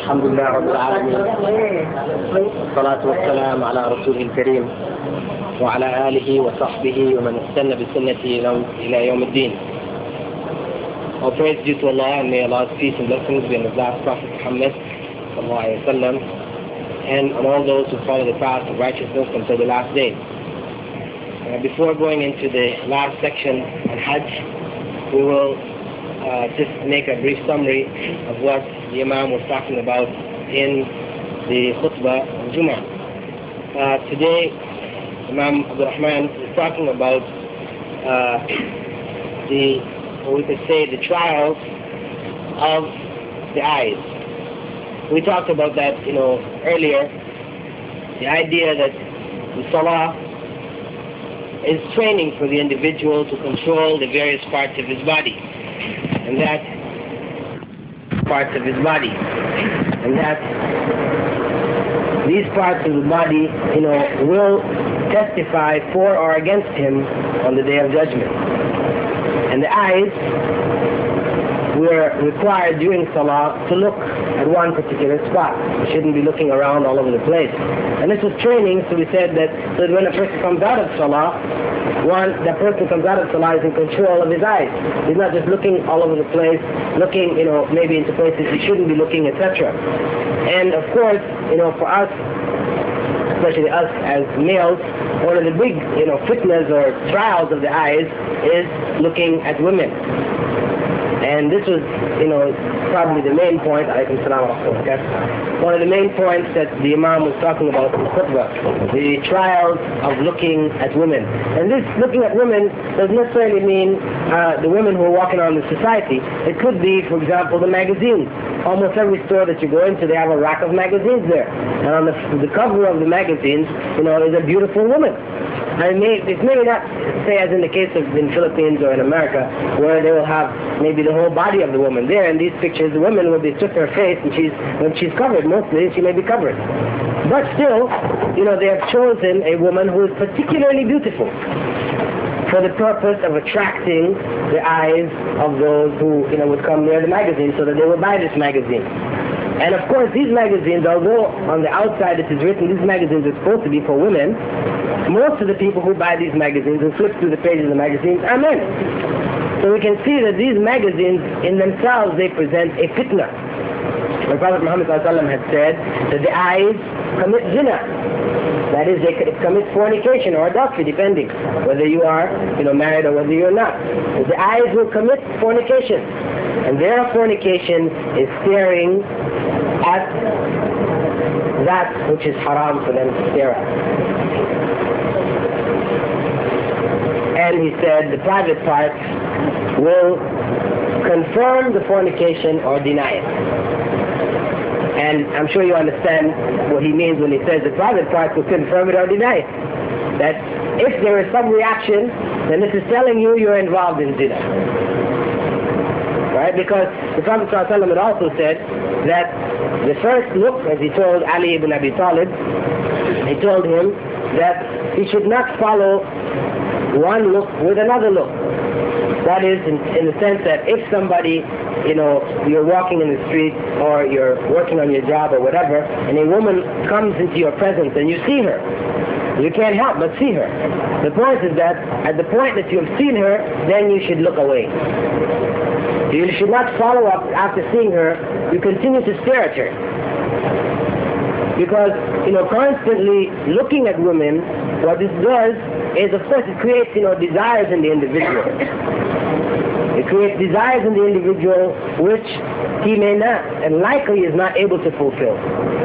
الحمد لله رب العالمين، والصلاة والسلام على رسوله الكريم وعلى آله وصحبه ومن استنى بسنته إلى يوم الدين. All praise due to Allah, and may Allah's peace and blessings be on His last Prophet Muhammad ﷺ, and on all those who follow the path of righteousness until the last day. Before going into the last section on Hajj, we will just make a brief summary of what the Imam was talking about in the khutbah of Jummah. Today, Imam Abdul Rahman is talking about what we could say, the trials of the eyes. We talked about that, earlier. The idea that the salah is training for the individual to control the various parts of his body, and that these parts of the body, will testify for or against him on the Day of Judgment. And the eyes were required during Salah to look at one particular spot. You shouldn't be looking around all over the place. And this was training, so we said that when a person comes out of Salah, that person comes out of Salah is in control of his eyes. He's not just looking all over the place, looking, maybe into places he shouldn't be looking, etc. And of course, for us, especially us as males, one of the big, fitnas or trials of the eyes is looking at women. And this was, probably the main point. One of the main points that the Imam was talking about in the khutbah, the trials of looking at women. And this looking at women doesn't necessarily mean the women who are walking around the society. It could be, for example, the magazines. Almost every store that you go into, they have a rack of magazines there. And on the cover of the magazines, is a beautiful woman. It's maybe not, say, as in the case of in Philippines or in America, where they will have maybe the whole body of the woman. There, in these pictures, the woman will be stripped her face, and when she's covered, mostly, she may be covered. But still, they have chosen a woman who is particularly beautiful for the purpose of attracting the eyes of those who, would come near the magazine so that they will buy this magazine. And of course, these magazines, although on the outside it is written these magazines are supposed to be for women, most of the people who buy these magazines and flip through the pages of the magazines are men. So we can see that these magazines in themselves, they present a fitna. The Prophet Muhammad ﷺ had said that the eyes commit zina. That is, it commits fornication or adultery, depending whether you are married or whether you're not. But the eyes will commit fornication. And their fornication is staring at that which is haram for them to stare at. And he said the private parts will confirm the fornication or deny it. And I'm sure you understand what he means when he says the private parts will confirm it or deny it. That if there is some reaction, then this is telling you you're involved in zina. Right? Because the Prophet ﷺ had also said that the first look, as he told Ali ibn Abi Talib, he told him that he should not follow one look with another look. That is, in the sense that if somebody, you're walking in the street or you're working on your job or whatever, and a woman comes into your presence and you see her, you can't help but see her. The point is that at the point that you have seen her, then you should look away. You should not follow up after seeing her. You continue to stare at her. Because, constantly looking at women, what this does is, of course, it creates, desires in the individual. It creates desires in the individual which he may not, and likely is not able to fulfill.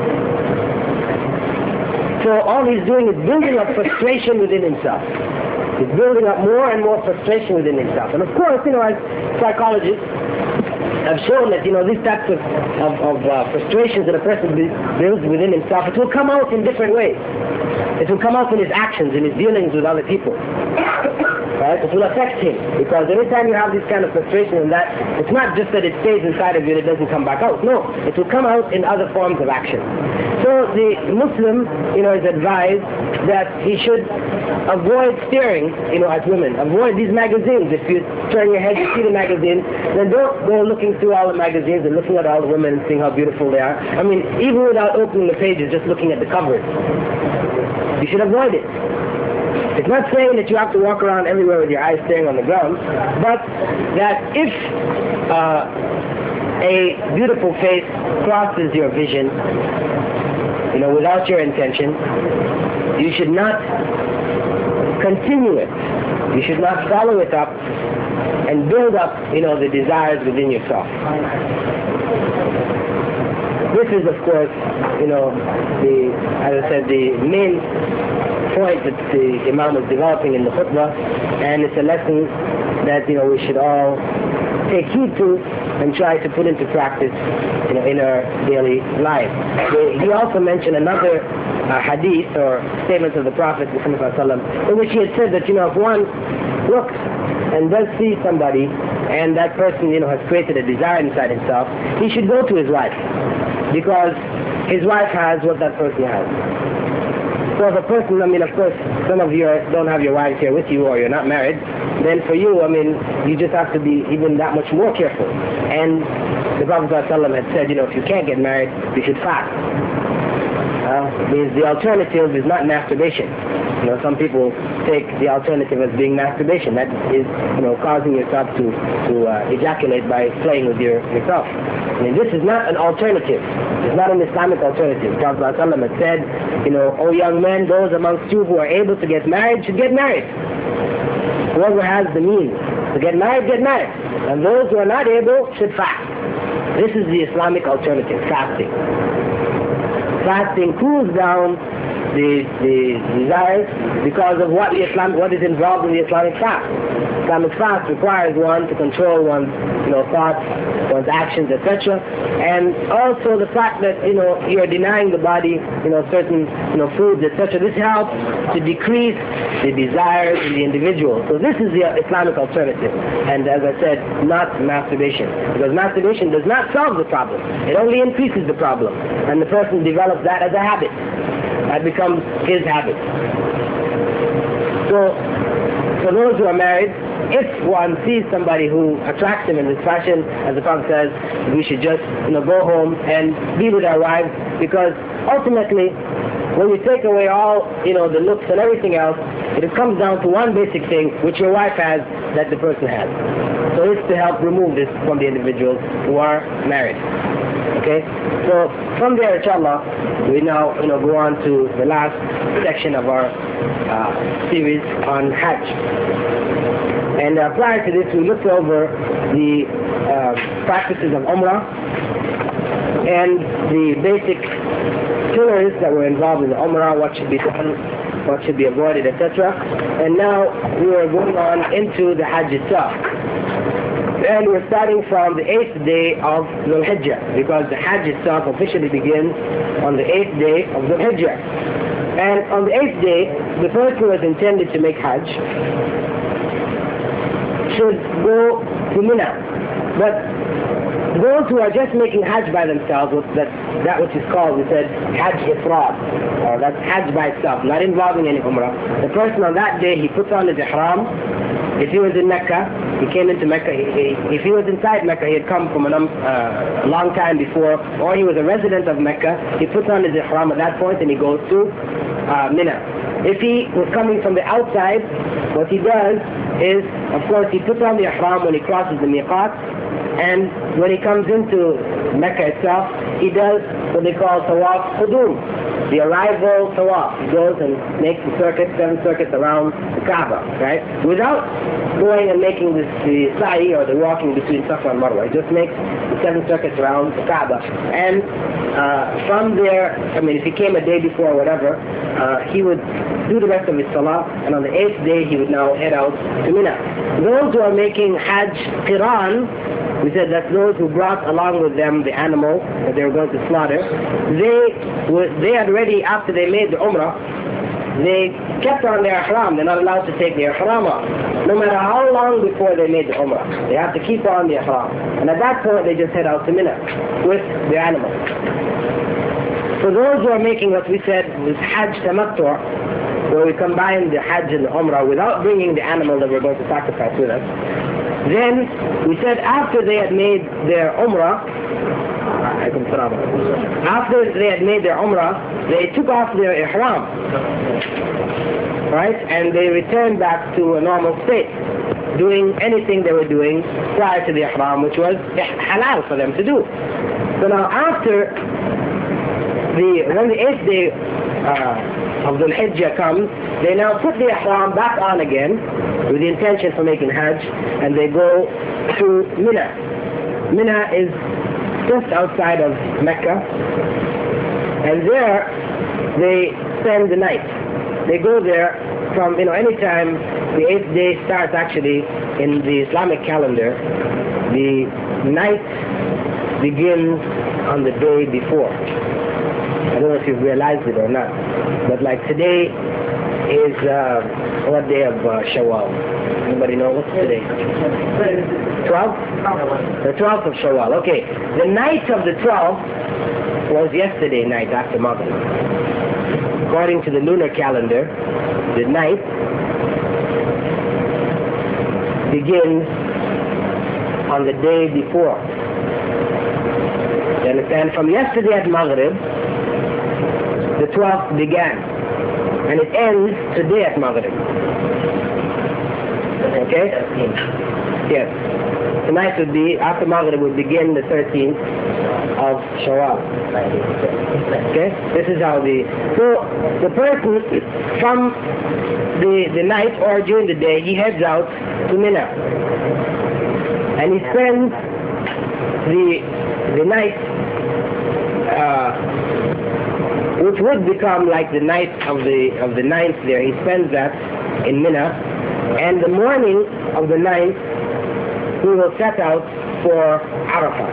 So all he's doing is building up frustration within himself. He's building up more and more frustration within himself. And of course, as psychologists have shown that, these types of frustrations that a person builds within himself, it will come out in different ways. It will come out in his actions, in his dealings with other people. Right? It will affect him. Because every time you have this kind of frustration and that, it's not just that it stays inside of you and it doesn't come back out. No, it will come out in other forms of action. So the Muslim, is advised that he should avoid staring, at women. Avoid these magazines. If you turn your head, you see the magazine, then don't go looking through all the magazines and looking at all the women and seeing how beautiful they are. I mean, even without opening the pages, just looking at the covers. You should avoid it. It's not saying that you have to walk around everywhere with your eyes staring on the ground, but that if a beautiful face crosses your vision, without your intention, you should not continue it. You should not follow it up and build up, the desires within yourself. This is, of course, as I said, the main point that the Imam was developing in the khutbah, and it's a lesson that, we should all take heed to and try to put into practice, in our daily life. He also mentioned another hadith or statement of the Prophet Muhammad ﷺ, in which he had said that, if one looks and does see somebody and that person, has created a desire inside himself, he should go to his wife, because his wife has what that person has. So if a person, of course, some of you don't have your wives here with you, or you're not married, then for you, you just have to be even that much more careful. And the Prophet ﷺ had said, if you can't get married, you should fast. Means the alternative is not masturbation. Some people take the alternative as being masturbation. That is, causing yourself to ejaculate by playing with yourself. This is not an alternative. It's not an Islamic alternative. The Prophet ﷺ had said, O young men, those amongst you who are able to get married should get married. Whoever has the means to get married, get married. And those who are not able should fast. This is the Islamic alternative, fasting. Fasting cools down the desires because of what is involved in the Islamic fast. Islamic fast requires one to control one's thoughts, one's actions, etc. And also the fact that you're denying the body certain foods, etc. This helps to decrease the desires in the individual. So this is the Islamic alternative. And as I said, not masturbation. Because masturbation does not solve the problem. It only increases the problem. And the person develops that as a habit. That becomes his habit. So, for those who are married, if one sees somebody who attracts him in this fashion, as the Prophet says, we should just go home and be with our wives, because ultimately, when you take away all the looks and everything else, it comes down to one basic thing which your wife has that the person has. So it's to help remove this from the individuals who are married. Okay? So from there, inshallah, we now go on to the last section of our series on Hajj. And prior to this, we looked over the practices of Umrah and the basic pillars that were involved in the Umrah, what should be done, what should be avoided, etc. And now we are going on into the Hajj itself. And we're starting from the 8th day of Dhul Hijjah, because the Hajj itself officially begins on the 8th day of Dhul Hijjah. And on the 8th day, the person who is intended to make Hajj should go to Mina. But those who are just making Hajj by themselves, that which is called, we said, Hajj Ifrad, or that's Hajj by itself, not involving any Umrah. The person on that day, he puts on his Ihram. If he was in Mecca, he came into Mecca. If he was inside Mecca, he had come from a long time before, or he was a resident of Mecca, he puts on his Ihram at that point and he goes to Mina. If he was coming from the outside, what he does is, of course, he puts on the Ihram when he crosses the Miqat, and when he comes into Mecca itself, he does what they call Tawaf Qudum, the arrival Tawaf. He goes and makes the circuit, 7 circuits around the Kaaba, right? Without going and making the sa'i, or the walking between Safa and Marwa. He just makes the 7 circuits around the Kaaba. And from there, if he came a day before or whatever, he would do the rest of his salah, and on the 8th day he would now head out to Mina. Those who are making Hajj Qiran, we said that those who brought along with them the animal that they were going to slaughter, they had already, after they made the Umrah, they kept on their Ihram. They're not allowed to take their Ihram off, no matter how long before they made the Umrah. They have to keep on the Ihram. And at that point they just head out to Mina with their animal. For those who are making what we said was Hajj Tamattu', where we combine the Hajj and the Umrah without bringing the animal that we're going to sacrifice with us. Then we said after they had made their Umrah, they took off their Ihram, right? And they returned back to a normal state, doing anything they were doing prior to the Ihram, which was halal for them to do. So now after when the 8th day of Dhul Hijjah comes, they now put the Ihram back on again with the intention for making Hajj, and they go to Mina. Mina is just outside of Mecca, and there they spend the night. They go there from, anytime the 8th day starts actually in the Islamic calendar, the night begins on the day before. I don't know if you've realized it or not, but like today is what day of Shawwal? Anybody know what's today? 12th? The 12th of Shawwal. Okay. The night of the 12th was yesterday night after Maghrib. According to the lunar calendar, the night begins on the day before. You understand? From yesterday at Maghrib, the 12th began, and it ends today at Maghrib. Okay? Yes. Tonight would be, after Maghrib would begin the 13th of Shawwal. Okay? This is how so the person from the night or during the day, he heads out to Mina. And he spends the night, which would become like the night of the 9th there. He spends that in Mina, and the morning of the 9th he will set out for Arafah.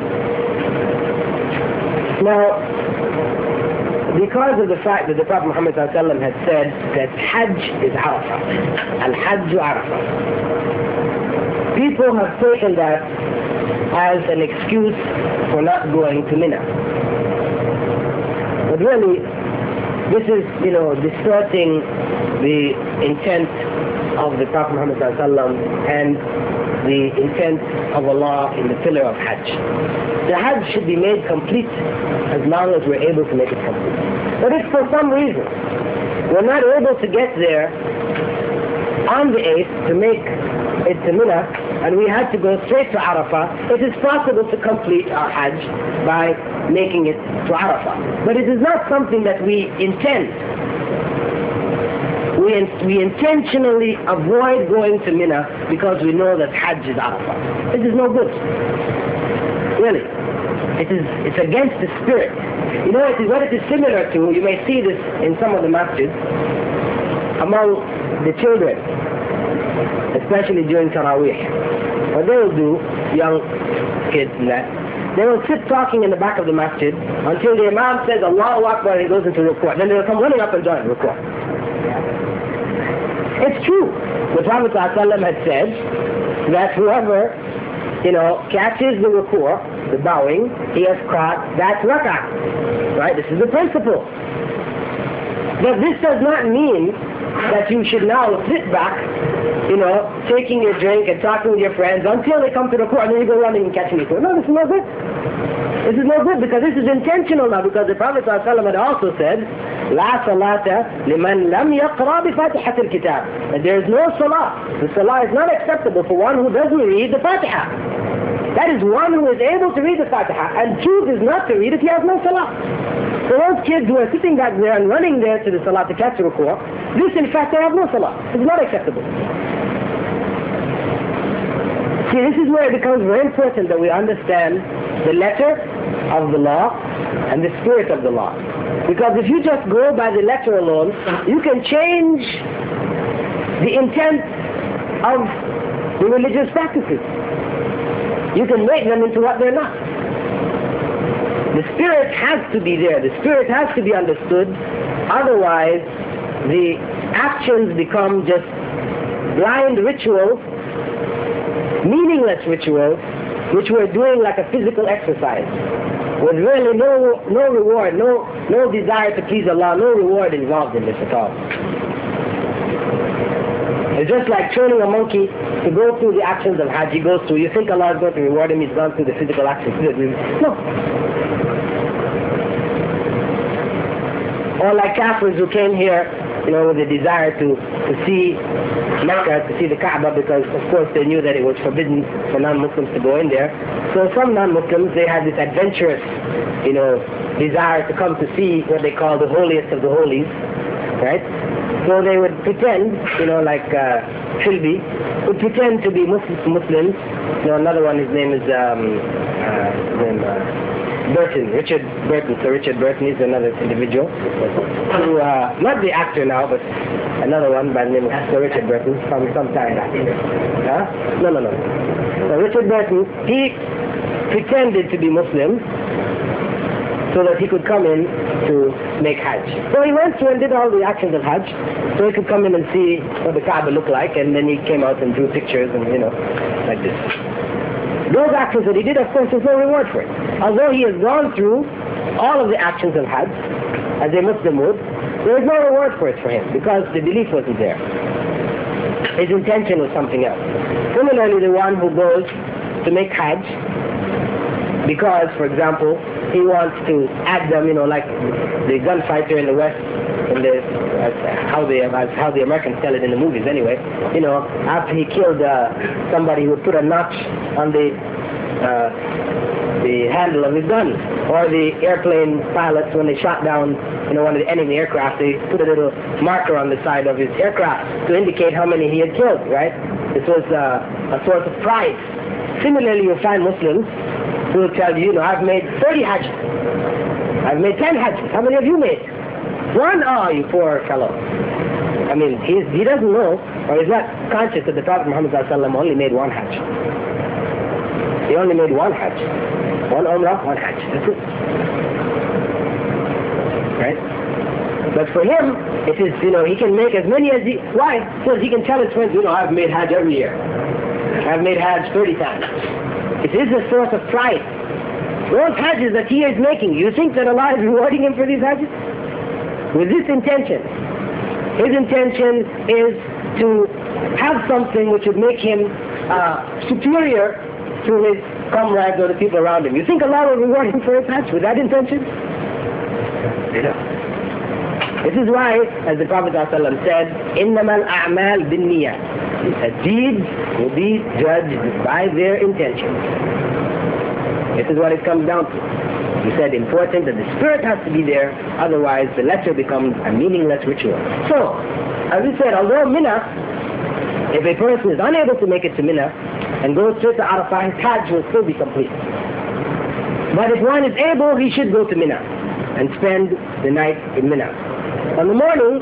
Now, because of the fact that the Prophet Muhammad ﷺ had said that Hajj is Arafah, Al-Hajj Arafah, people have taken that as an excuse for not going to Mina. But really, this is, distorting the intent of the Prophet Muhammad ﷺ and the intent of Allah in the pillar of Hajj. The Hajj should be made complete as long as we're able to make it complete. But if for some reason we're not able to get there on the 8th to make it to Mina, and we had to go straight to Arafah, it is possible to complete our Hajj by making it to Arafah. But it is not something that we intend. We intentionally avoid going to Mina because we know that Hajj is Arafah. This is no good. Really. It's against the spirit. What it is similar to, you may see this in some of the masjids, among the children, especially during Taraweeh. What they will do, young kids and that, they will sit talking in the back of the masjid until the Imam says Allahu Akbar and he goes into ruku'. Then they will come running up and join ruku'. It's true. The Prophet ﷺ had said that whoever, catches the ruku', the bowing, he has caught that rak'ah. Right? This is the principle. But this does not mean that you should now sit back, taking your drink and talking with your friends until they come to the ruku' and then you go running and catching the ruku'. No, this is no good. This is no good because this is intentional now, because the Prophet ﷺ had also said, لا صلاة لمن لم يقرأ بفاتحة الكتاب. That there is no salah. The salah is not acceptable for one who doesn't read the Fatiha. That is one who is able to read the Fatiha and chooses not to read it, he has no salah. So those kids who are sitting back there and running there to the salah to catch the ruku', this in fact they have no salah. It's not acceptable. See, this is where it becomes very important that we understand the letter of the law and the spirit of the law. Because if you just go by the letter alone, you can change the intent of the religious practices. You can make them into what they're not. The spirit has to be there. The spirit has to be understood. Otherwise, the actions become just blind rituals, meaningless rituals, which we're doing like a physical exercise, with really no reward, no desire to please Allah, no reward involved in this at all. It's just like training a monkey to go through the actions of Hajj. He goes through. You think Allah is going to reward him? He's gone through the physical actions. No. Or like Kafirs who came here, with a desire to see Mecca, to see the Kaaba, because of course they knew that it was forbidden for non-Muslims to go in there. So some non-Muslims, they had this adventurous, desire to come to see what they call the holiest of the holies, right? So they would pretend, like Philby, would pretend to be Muslims. Another one, his name is Burton, Richard Burton. So Richard Burton is another individual who, not the actor now, but another one by the name of Sir Richard Burton from some time back. Huh? No. So Richard Burton, he pretended to be Muslim so that he could come in to make Hajj. So he went through and did all the actions of Hajj, so he could come in and see what the Kaaba looked like, and then he came out and drew pictures and, like this. Those actions that he did, of course, there's no reward for it. Although he has gone through all of the actions of Hajj, as a Muslim would, there is no reward for it for him, because the belief wasn't there. His intention was something else. Similarly, the one who goes to make Hajj, because, for example, he wants to add them, like the gunfighter in the West, how the Americans tell it in the movies anyway, after he killed somebody, he would put a notch on the handle of his gun. Or the airplane pilots, when they shot down one of the enemy aircraft, they put a little marker on the side of his aircraft to indicate how many he had killed, right? This was a source of pride. Similarly, you'll find Muslims who will tell you, I've made 30 hajj. I've made 10 hajj. How many have you made? One? Oh, you poor fellow. I mean, he doesn't know, or he's not conscious that the Prophet Muhammad ﷺ only made one hajj. He only made one hajj. One umrah, one hajj. That's it. Right? But for him, it is, he can make as many as he... Why? Because he can tell his friends, I've made hajj every year. I've made hajj 30 times. It is a source of pride. Those hajjs that he is making, you think that Allah is rewarding him for these hajjs? With this intention. His intention is to have something which would make him superior to his comrades or the people around him. You think Allah will reward him for his hajj with that intention? This is why, as the Prophet ﷺ said, إِنَّمَا الْأَعْمَالِ بِالنِّيَّةِ, deeds will be judged by their intentions. This is what it comes down to. He said, important that the spirit has to be there, otherwise the letter becomes a meaningless ritual. So, as we said, although Mina, if a person is unable to make it to Mina and goes straight to Arafah, his Hajj will still be complete. But if one is able, he should go to Mina and spend the night in Mina. On the morning,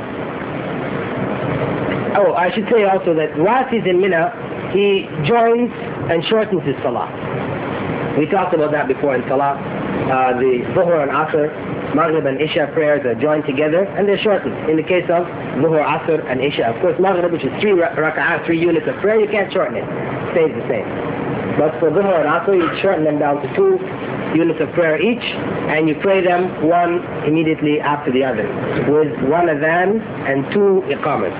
I should say also that whilst he's in Mina, he joins and shortens his Salah. We talked about that before in Salah. The Dhuhr and Asr, Maghrib and Isha prayers are joined together and they're shortened. In the case of Dhuhr, Asr and Isha. Of course, Maghrib, which is 3 raka'ah, 3 units of prayer, you can't shorten it. It stays the same. But for Dhuhr and Asr, you shorten them down to 2 units of prayer each, and you pray them one immediately after the other, with 1 adhan and 2 iqamas.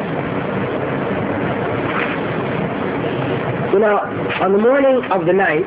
On the morning of the night,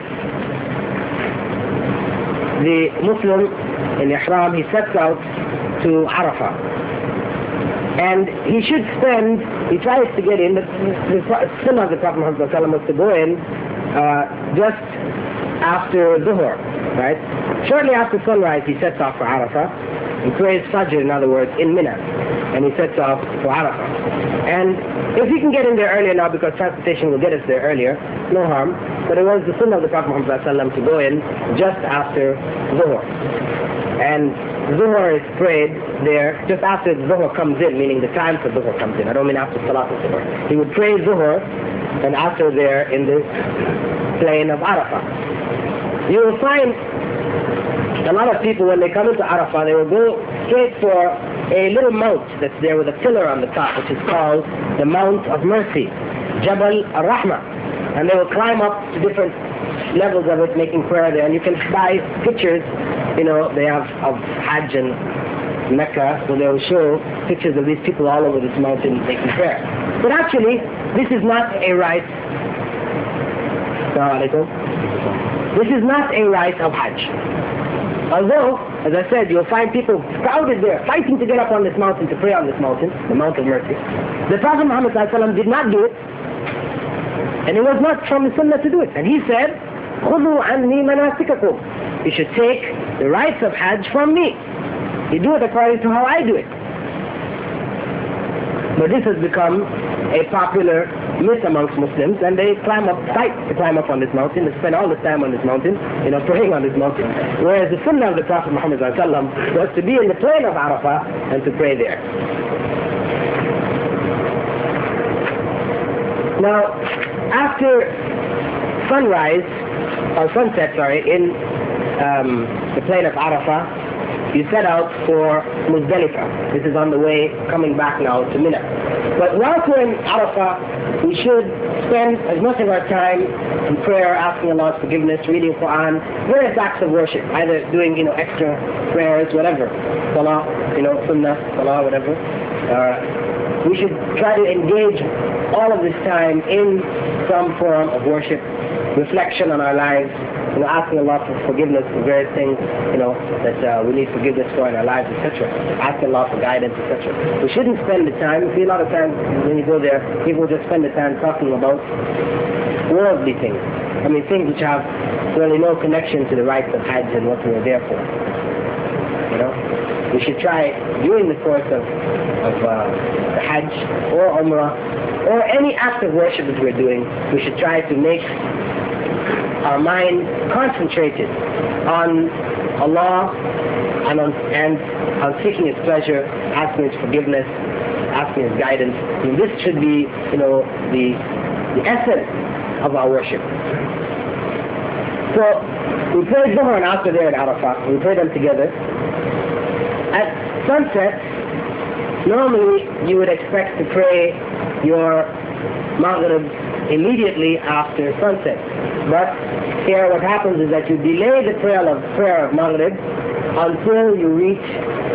the Muslim in Ihram, he sets out to Arafah. And he should he tries to get in, the sunnah of the Prophet Muhammad was to go in just after Dhuhr, right? Shortly after sunrise, he sets off for Arafah. He prays Fajr, in other words, in Mina. And he sets off for Arafah. And if he can get in there earlier now, because transportation will get us there earlier, no harm. But it was the sunnah of the Prophet Muhammad to go in just after Dhuhr. And Dhuhr is prayed there just after Dhuhr comes in, meaning the time for Dhuhr comes in. I don't mean after Salat al-Dhuhr. He would pray Dhuhr and after there in the plain of Arafah. You will find a lot of people, when they come into Arafah, they will go straight for a little mount that's there with a pillar on the top, which is called the Mount of Mercy, Jabal al-Rahmah. And they will climb up to different levels of it, making prayer there. And you can buy pictures, they have of Hajj and Mecca, so they will show pictures of these people all over this mountain making prayer. But actually, this is not a right. This is not a right of Hajj. Although, as I said, you'll find people crowded there, fighting to get up on this mountain, to pray on this mountain, the Mount of Mercy. The Prophet Muhammad ﷺ did not do it, and it was not from the Sunnah to do it. And he said, خُذُوا عَنِّي مَنَاسِكَكُمْ. You should take the rites of Hajj from me. You do it according to how I do it. But this has become a popular myth amongst Muslims, and they fight to climb up on this mountain, they spend all this time on this mountain, praying on this mountain. Whereas the Sunnah of the Prophet Muhammad ﷺ was to be in the plain of Arafah and to pray there. Now, after sunrise, or sunset, in the plain of Arafah, you set out for Muzdalifah. This is on the way, coming back now to Mina. But whilst we're in Arafah, we should spend as much of our time in prayer, asking Allah's forgiveness, reading Quran, various acts of worship, either doing, extra prayers, whatever. Salah, Sunnah, Salah, whatever. We should try to engage all of this time in some form of worship, reflection on our lives, asking Allah for forgiveness for various things, that we need forgiveness for in our lives, etc. Asking Allah for guidance, etc. We shouldn't spend the time. You see, a lot of times when you go there, people just spend the time talking about worldly things. Things which have really no connection to the rites of Hajj and what we are there for. We should try during the course of the Hajj or Umrah or any act of worship that we're doing, we should try to make our mind concentrated on Allah and on seeking His pleasure, asking His forgiveness, asking His guidance. This should be, the essence of our worship. So we prayed Dhuhr and Asr there at Arafah. We prayed them together. At sunset, normally you would expect to pray your Maghrib immediately after sunset. But here what happens is that you delay the prayer of Maghrib until you reach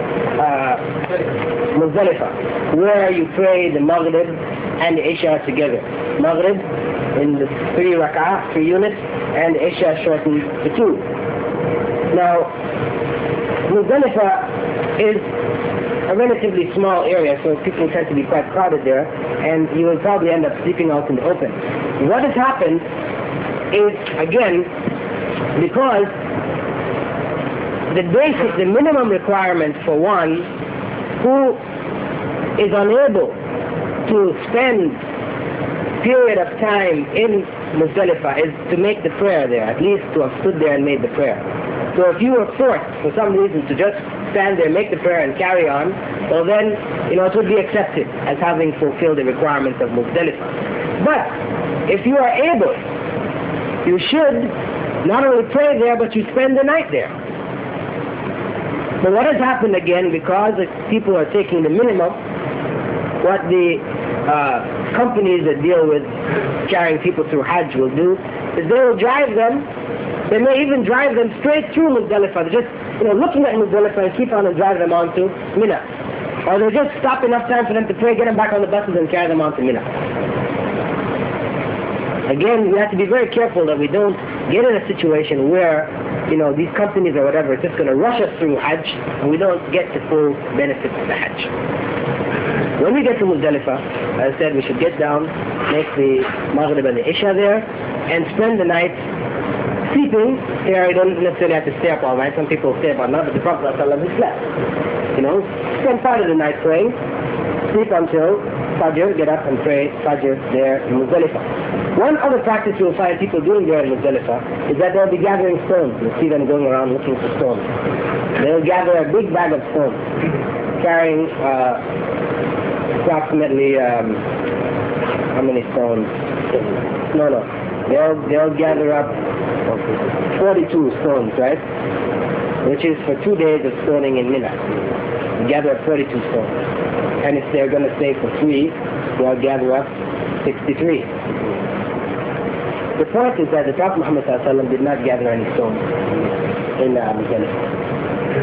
Muzdalifah, where you pray the Maghrib and the Isha together. Maghrib in the 3 rak'ah, 3 units, and the Isha shortened to 2. Now, Muzdalifah is a relatively small area, so people tend to be quite crowded there, and you will probably end up sleeping out in the open. What has happened is, again, because the minimum requirement for one who is unable to spend period of time in Muzdalifah is to make the prayer there, at least to have stood there and made the prayer. So if you were forced for some reason to just stand there, make the prayer and carry on, well then, it would be accepted as having fulfilled the requirements of Muzdalifah. But if you are able, you should not only pray there, but you spend the night there. But what has happened again, because people are taking the minimum, what the companies that deal with carrying people through Hajj will do is they will drive them. They may even drive them straight through Muzdalifah. They're just looking at Muzdalifah and keep on and drive them on to Mina. Or they just stop enough time for them to pray, get them back on the buses and carry them on to Mina. Again, we have to be very careful that we don't get in a situation where these companies or whatever are just going to rush us through Hajj and we don't get the full benefits of the Hajj. When we get to Muzdalifah, as I said, we should get down, make the Maghrib and the Isha there, and spend the night sleeping. Here you don't necessarily have to stay up all night. Some people stay up all night, but the Prophet ﷺ slept. Spend part of the night praying, sleep until Fajr, get up and pray Fajr there in Muzdalifah. One other practice you'll find people doing there in Muzdalifah is that they'll be gathering stones. You'll see them going around looking for stones. They'll gather a big bag of stones, carrying approximately, how many stones? No. They'll gather up 42 stones, right? Which is for 2 days of stoning in Mina. Gather up 42 stones. And if they're going to stay for 3, they'll gather up 63. The point is that the Prophet Muhammad ﷺ did not gather any stones in Muzdalifah.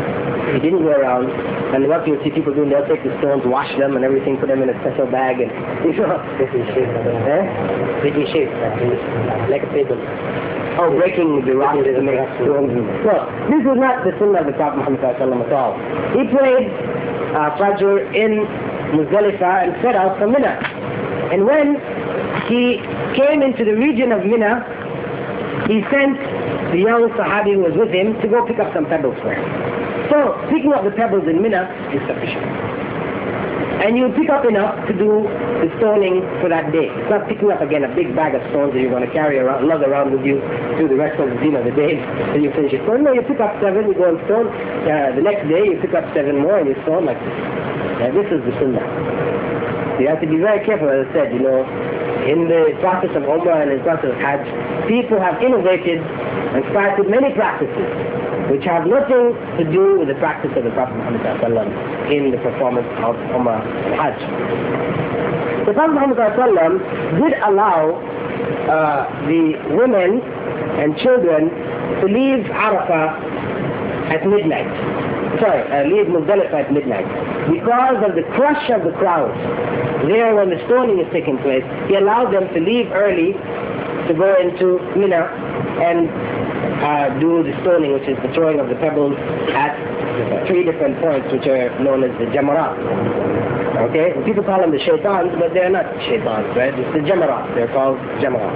He didn't go around. And what you'll see people doing, they'll take the stones, wash them and everything, put them in a special bag, and Making shape. Making shape. Like a table. Oh, breaking the rock to make stones. No, this was not the sunnah of the Prophet Muhammad ﷺ at all. He prayed Fajr in Muzdalifah and set out from Mina. And when he came into the region of Mina, he sent the young Sahabi who was with him to go pick up some pebbles for him. So, picking up the pebbles in Mina is sufficient. And you pick up enough to do the stoning for that day. It's not picking up again a big bag of stones that you're going to carry around, lug around with you through the rest of the day till you finish your stone. No, you pick up 7, you go and stone. The next day you pick up 7 more and you stone like this. Now this is the sunnah. You have to be very careful, as I said, in the process of Umrah and in the process of Hajj, people have innovated and started many practices which have nothing to do with the practice of the Prophet Muhammad ﷺ in the performance of Umrah and Hajj. The Prophet Muhammad ﷺ did allow the women and children to leave Arafah at midnight. Leave Muzdalifah at midnight. Because of the crush of the crowd there when the stoning is taking place, he allowed them to leave early to go into Mina and do the stoning, which is the throwing of the pebbles at 3 different points which are known as the Jamarat. Okay? People call them the shaitans, but they're not shaitans, right? It's the Jamarat. They're called Jamarat.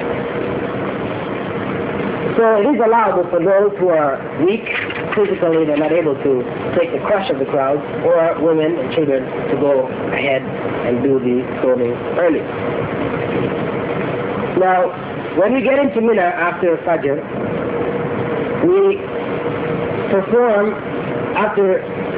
So it is allowable for those who are weak physically, they're not able to take the crush of the crowd, or women and children to go ahead and do the stoning early. Now, when we get into Mina after Fajr, we perform after,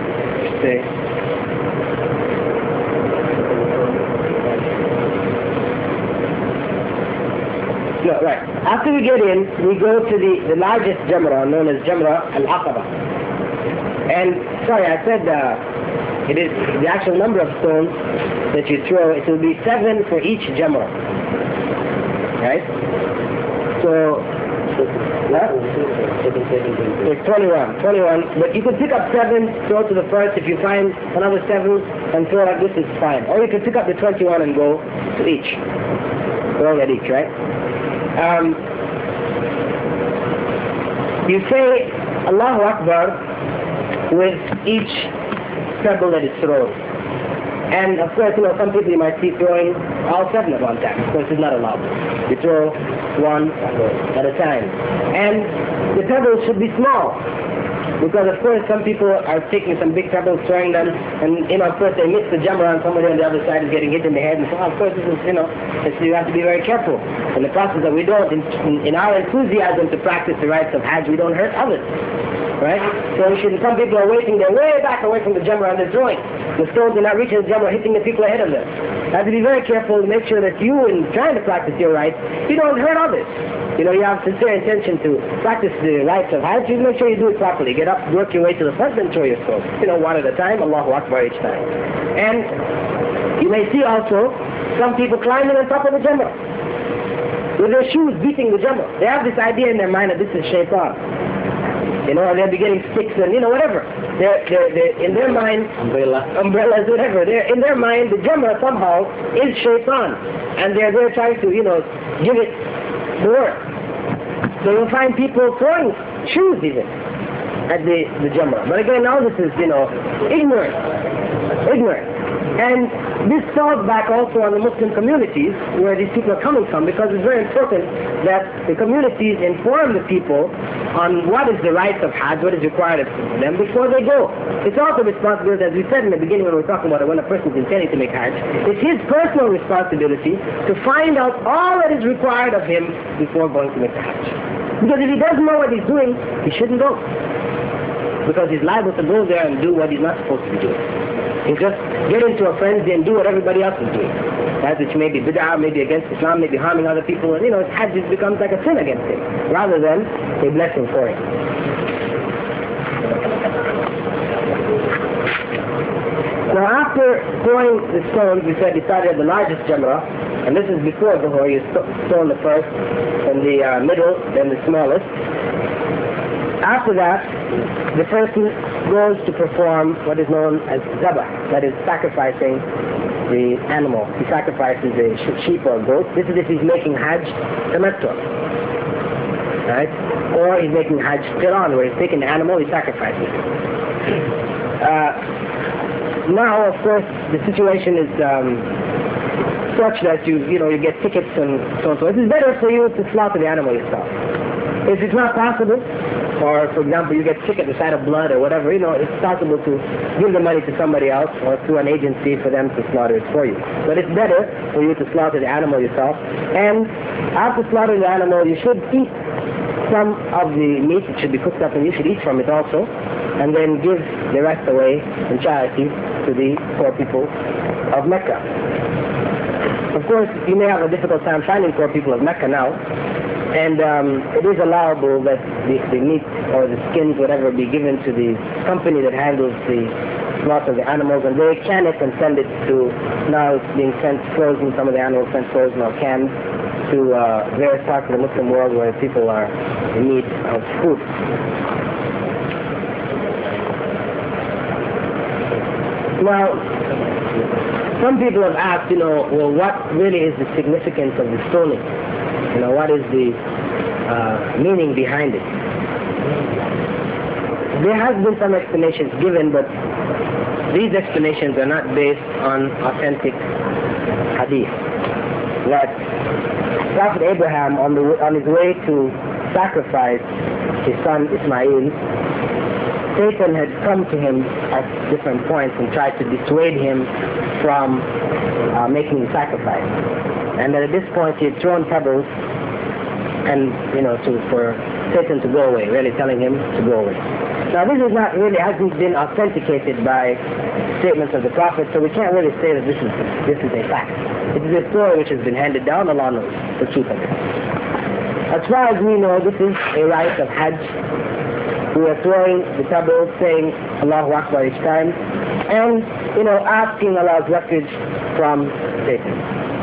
after we get in, we go to the largest Jamra, known as Jamra al-Aqaba. And, I said it is the actual number of stones that you throw. It will be 7 for each Jamra. Right? So, it's 21, but you could pick up 7, throw to the first. If you find another 7 and throw like this, it's fine. Or you could pick up the 21 and go to each. Throw at each, right? You say Allahu Akbar with each pebble that is thrown. And of course, some people you might see throwing all 7 at one time. Of course, it's not allowed. You throw 1 at a time. And the pebbles should be small. Because of course, some people are taking some big pebbles, throwing them, and of course they miss the Jamra and somebody on the other side is getting hit in the head. And so, of course, this is, you have to be very careful. In the process that we don't, in our enthusiasm to practice the rites of Hajj, we don't hurt others. Right? So some people are waiting, they're way back away from the Jamra and they're throwing. The stones are not reaching the Jamra, hitting the people ahead of them. You have to be very careful to make sure that you, in trying to practice your rites, you don't hurt others. You have sincere intention to practice the rites of Hajj, you make sure you do it properly. Get up, work your way to the front, and throw your stones. 1 at a time, Allahu Akbar each time. And you may see also some people climbing on top of the Jamra with their shoes beating the Jamra. They have this idea in their mind that this is shaitan. They're beginning sticks and, whatever. They're in their mind, umbrellas, whatever. In their mind, the Jamra somehow is shaitan. And they're trying to, give it the work. So you'll find people throwing shoes even at the Jamra. But again, now this is, ignorant. And this falls back also on the Muslim communities where these people are coming from, because it's very important that the communities inform the people on what is the rites of Hajj, what is required of them before they go. It's also responsibility, as we said in the beginning when we were talking about it, when a person is intending to make Hajj, it's his personal responsibility to find out all that is required of him before going to make the Hajj. Because if he doesn't know what he's doing, he shouldn't go. Because he's liable to go there and do what he's not supposed to be doing. He just get into a frenzy and do what everybody else is doing. That which may be bid'ah, may be against Islam, may be harming other people, and Hajj becomes like a sin against him, rather than a blessing for him. Now after throwing the stones, we said he started at the largest Jamra, and this is before Dhuhr. You stone the first, then the middle, then the smallest. After that, the person goes to perform what is known as zabah, that is sacrificing the animal. He sacrifices a sheep or goat. This is if he's making hajj tamattu, right? Or he's making hajj qiran, where he's taking the animal, he sacrifices it. Now, of course, the situation is such that you get tickets and so on. So it is better for you to slaughter the animal yourself. If it's not possible, or for example, you get sick at the sight of blood or whatever, it's possible to give the money to somebody else or to an agency for them to slaughter it for you. But it's better for you to slaughter the animal yourself. And after slaughtering the animal, you should eat some of the meat. It should be cooked up and you should eat from it also. And then give the rest away in charity to the poor people of Mecca. Of course, you may have a difficult time finding poor people of Mecca now. And it is allowable that the meat or the skins, whatever, be given to the company that handles the slaughter of the animals, and they can it and send it to, now it's being sent frozen, some of the animals sent frozen or canned to various parts of the Muslim world where people are in need of food. Now, some people have asked, well, what really is the significance of the stoning? What is the meaning behind it? There has been some explanations given, but these explanations are not based on authentic hadith. That Prophet Abraham, on his way to sacrifice his son Ismail, Satan had come to him at different points and tried to dissuade him from making the sacrifice. And at this point he had thrown pebbles and, for Satan to go away, really telling him to go away. Now this is not really, hasn't been authenticated by statements of the Prophet, so we can't really say that this is a fact. It is a story which has been handed down. Allah knows the truth of it. As far as we know, this is a rite of Hajj. We are throwing the pebbles, saying Allahu Akbar each time, and asking Allah's refuge from Satan.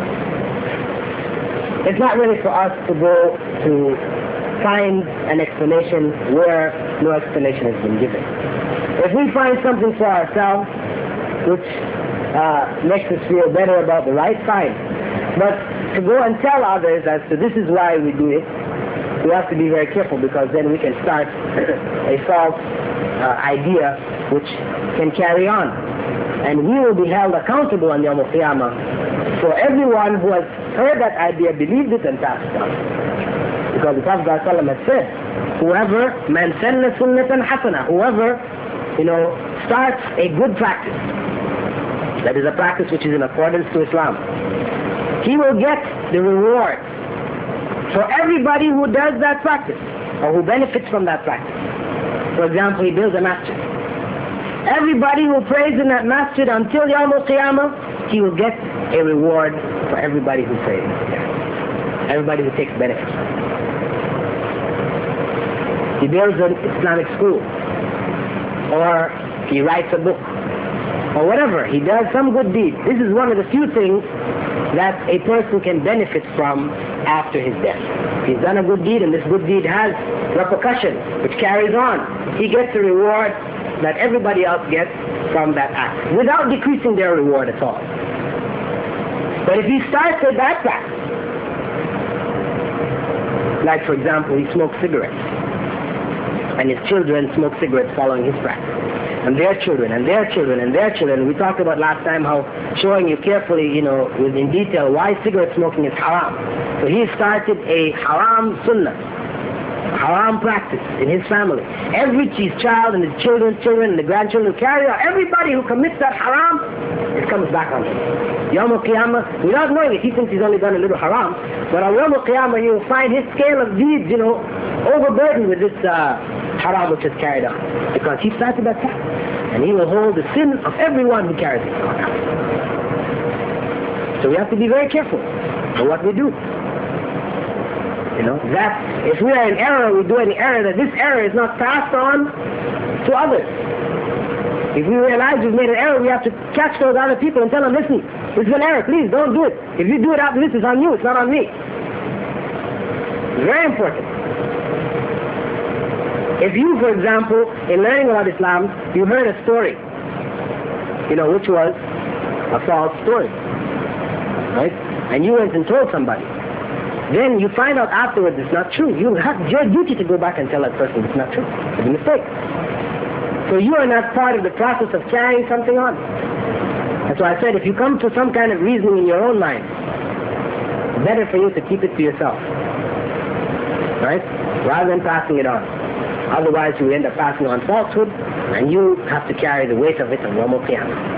It's not really for us to go to find an explanation where no explanation has been given. If we find something for ourselves which makes us feel better about the right, fine. But to go and tell others as to this is why we do it, we have to be very careful, because then we can start a false idea which can carry on. And we will be held accountable on Yawm al-Qiyamah for everyone who has heard that idea, believed it, and passed it on. Because the Prophet ﷺ has said, whoever man sanna sunnatan hasana, whoever starts a good practice, that is a practice which is in accordance to Islam, he will get the reward for everybody who does that practice or who benefits from that practice. For example, he builds a masjid. Everybody who prays in that masjid until Yawm al-Qiyamah, he will get a reward for everybody who prays. Everybody who takes benefit. He builds an Islamic school, or he writes a book, or whatever. He does some good deed. This is one of the few things that a person can benefit from after his death. He's done a good deed, and this good deed has repercussions, which carries on. He gets a reward that everybody else gets from that act, without decreasing their reward at all. But if he starts a bad practice, like for example, he smokes cigarettes, and his children smoke cigarettes following his practice, and their children, and their children, and their children. We talked about last time how showing you carefully, in detail, why cigarette smoking is haram. So he started a haram sunnah, haram practice in his family. Every child and his children and the grandchildren who carry out, everybody who commits that haram, it comes back on him. Yawm al-Qiyamah, without knowing it, he thinks he's only done a little haram, but on Yawm al-Qiyamah he will find his scale of deeds, overburdened with this haram which is carried on, because he started that practice, and he will hold the sin of everyone who carries it on. So we have to be very careful for what we do. That if we are in error, we do any error, that this error is not passed on to others. If we realize we've made an error, we have to catch those other people and tell them, listen, this is an error, please don't do it. If you do it after this, it's on you, it's not on me. It's very important. If you, for example, in learning about Islam, you heard a story, which was a false story, right? And you went and told somebody. Then you find out afterwards it's not true. You have your duty to go back and tell that person it's not true. It's a mistake. So you are not part of the process of carrying something on. That's why I said if you come to some kind of reasoning in your own mind, better for you to keep it to yourself, right? Rather than passing it on. Otherwise you will end up passing on falsehood and you have to carry the weight of it on Yawm al-Qiyamah.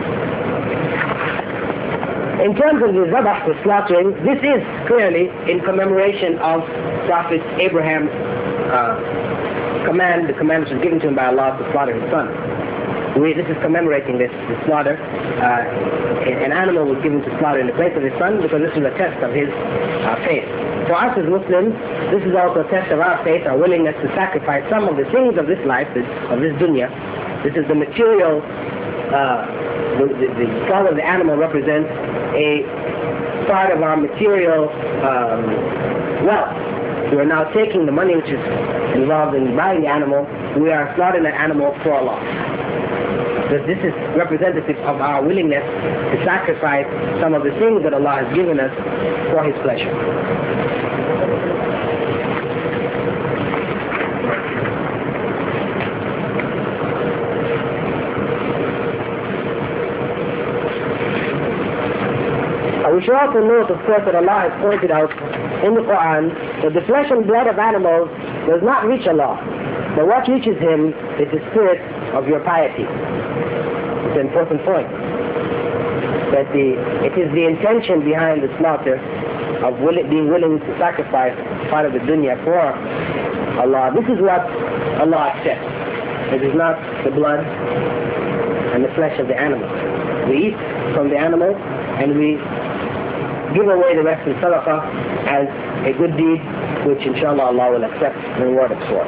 In terms of the zabah, the slaughtering, this is clearly in commemoration of Prophet Abraham's command, the command which was given to him by Allah to slaughter his son. This is commemorating this slaughter. An animal was given to slaughter in the place of his son because this was a test of his faith. For us as Muslims, this is also a test of our faith, our willingness to sacrifice some of the things of this life, of this dunya. This is the material, the skull of the animal represents a part of our material wealth. We are now taking the money which is involved in buying the animal, we are slaughtering that animal for Allah. This is representative of our willingness to sacrifice some of the things that Allah has given us for His pleasure. We should also note, of course, that Allah has pointed out in the Quran that the flesh and blood of animals does not reach Allah. But what reaches Him is the spirit of your piety. It's an important point. That it is the intention behind the slaughter of being willing to sacrifice part of the dunya for Allah. This is what Allah accepts. It is not the blood and the flesh of the animal. We eat from the animal and we give away the rest in sadaqah as a good deed, which inshallah Allah will accept and reward us for.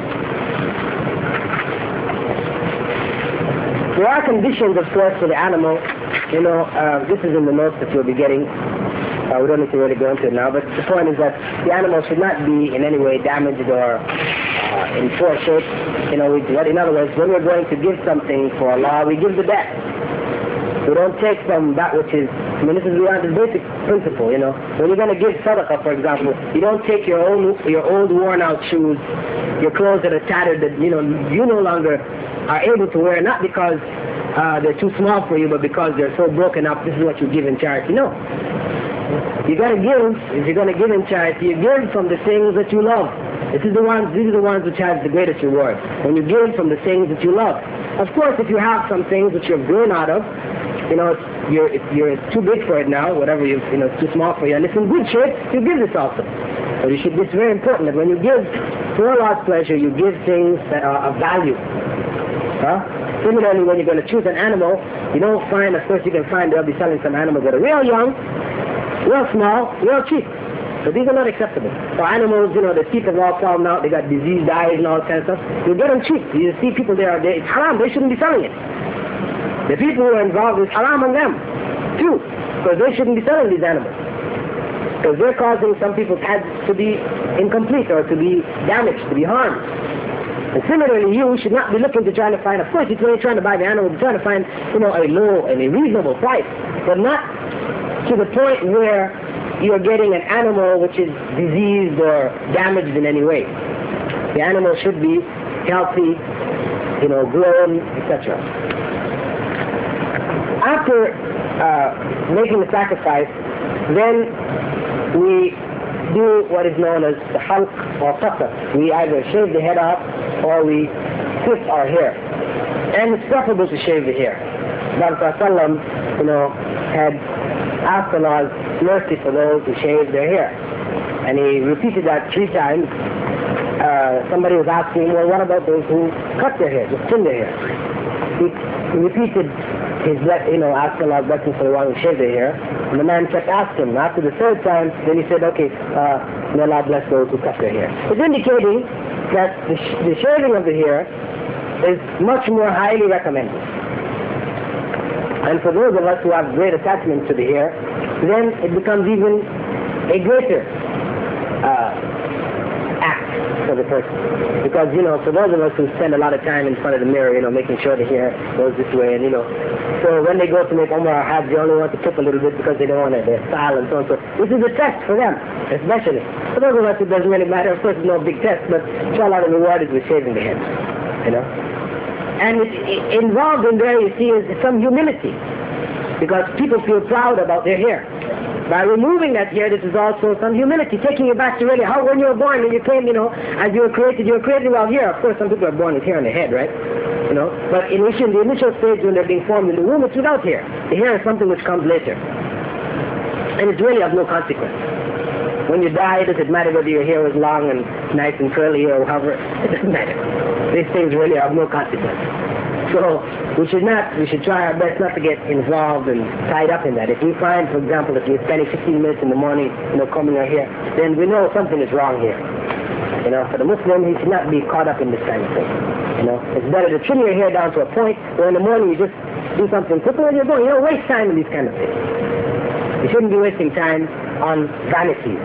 There are conditions, of course, for the animal. This is in the notes that you'll be getting. We don't need to really go into it now, but the point is that the animal should not be in any way damaged or in poor shape. In other words, when we're going to give something for Allah, we give the best. We don't take from that which is, this is the basic principle, When you're going to give sadaqah, for example, you don't take your old worn out shoes, your clothes that are tattered that, you no longer are able to wear, not because they're too small for you, but because they're so broken up, this is what you give in charity. No. You got to give, if you're going to give in charity, you give from the things that you love. These are the ones which have the greatest reward. When you give from the things that you love. Of course, if you have some things which you've grown out of, you're too big for it now, whatever it's too small for you, and it's in good shape, you give this also. But it's very important that when you give for Allah's pleasure, you give things that are of value. Similarly, when you're going to choose an animal, you don't find, of course you can find they'll be selling some animals that are real young, real small, real cheap. So these are not acceptable. For animals, the teeth have all fallen out, they got diseased eyes and all that kind of stuff. You get them cheap. You see people there, it's haram, they shouldn't be selling it. The people who are involved, it's haram on them, too, because they shouldn't be selling these animals. Because they're causing some people's heads to be incomplete or to be damaged, to be harmed. And similarly, you should not be looking to try to find, of course, when you're trying to buy the animal, you're trying to find, a low and a reasonable price, but not to the point where you're getting an animal which is diseased or damaged in any way. The animal should be healthy, grown, etc. After making the sacrifice, then we do what is known as the halq or qasr. We either shave the head off or we twist our hair. And it's preferable to shave the hair. Prophet ﷺ had asked Allah's mercy for those who shave their hair. And he repeated that 3 times. Somebody was asking, well, what about those who cut their hair, just trim their hair? He repeated asked Allah's blessing for the one who shaved their hair. And the man kept asking him. After the 3rd time, then he said, okay, may Allah bless those who cut their hair. It's indicating that the shaving of the hair is much more highly recommended. And for those of us who have great attachment to the hair, then it becomes even a greater act for of the person. Because, for those of us who spend a lot of time in front of the mirror, making sure the hair goes this way, and, so when they go to make Umrah or Hajj, they only want to clip a little bit because they don't want their style and so on. So this is a test for them, especially. For those of us, it doesn't really matter. Of course, it's no big test, but inshallah, the reward is with shaving the head, And involved in there, you see, is some humility. Because people feel proud about their hair. By removing that hair, this is also some humility, taking you back to really how when you were born, when you came, as you were created without hair. Of course, some people are born with hair on their head, right? But in the initial stage when they're being formed in the womb, it's without hair. The hair is something which comes later. And it's really of no consequence. When you die, does it matter whether your hair was long and nice and curly or however? It doesn't matter. These things really are of no consequence. So we should try our best not to get involved and tied up in that. If we find, for example, if you're spending 15 minutes in the morning, combing your hair, then we know something is wrong here. For the Muslim, he should not be caught up in this kind of thing. It's better to trim your hair down to a point where in the morning you just do something quickly when you're going. You don't waste time in these kind of things. You shouldn't be wasting time on vanities.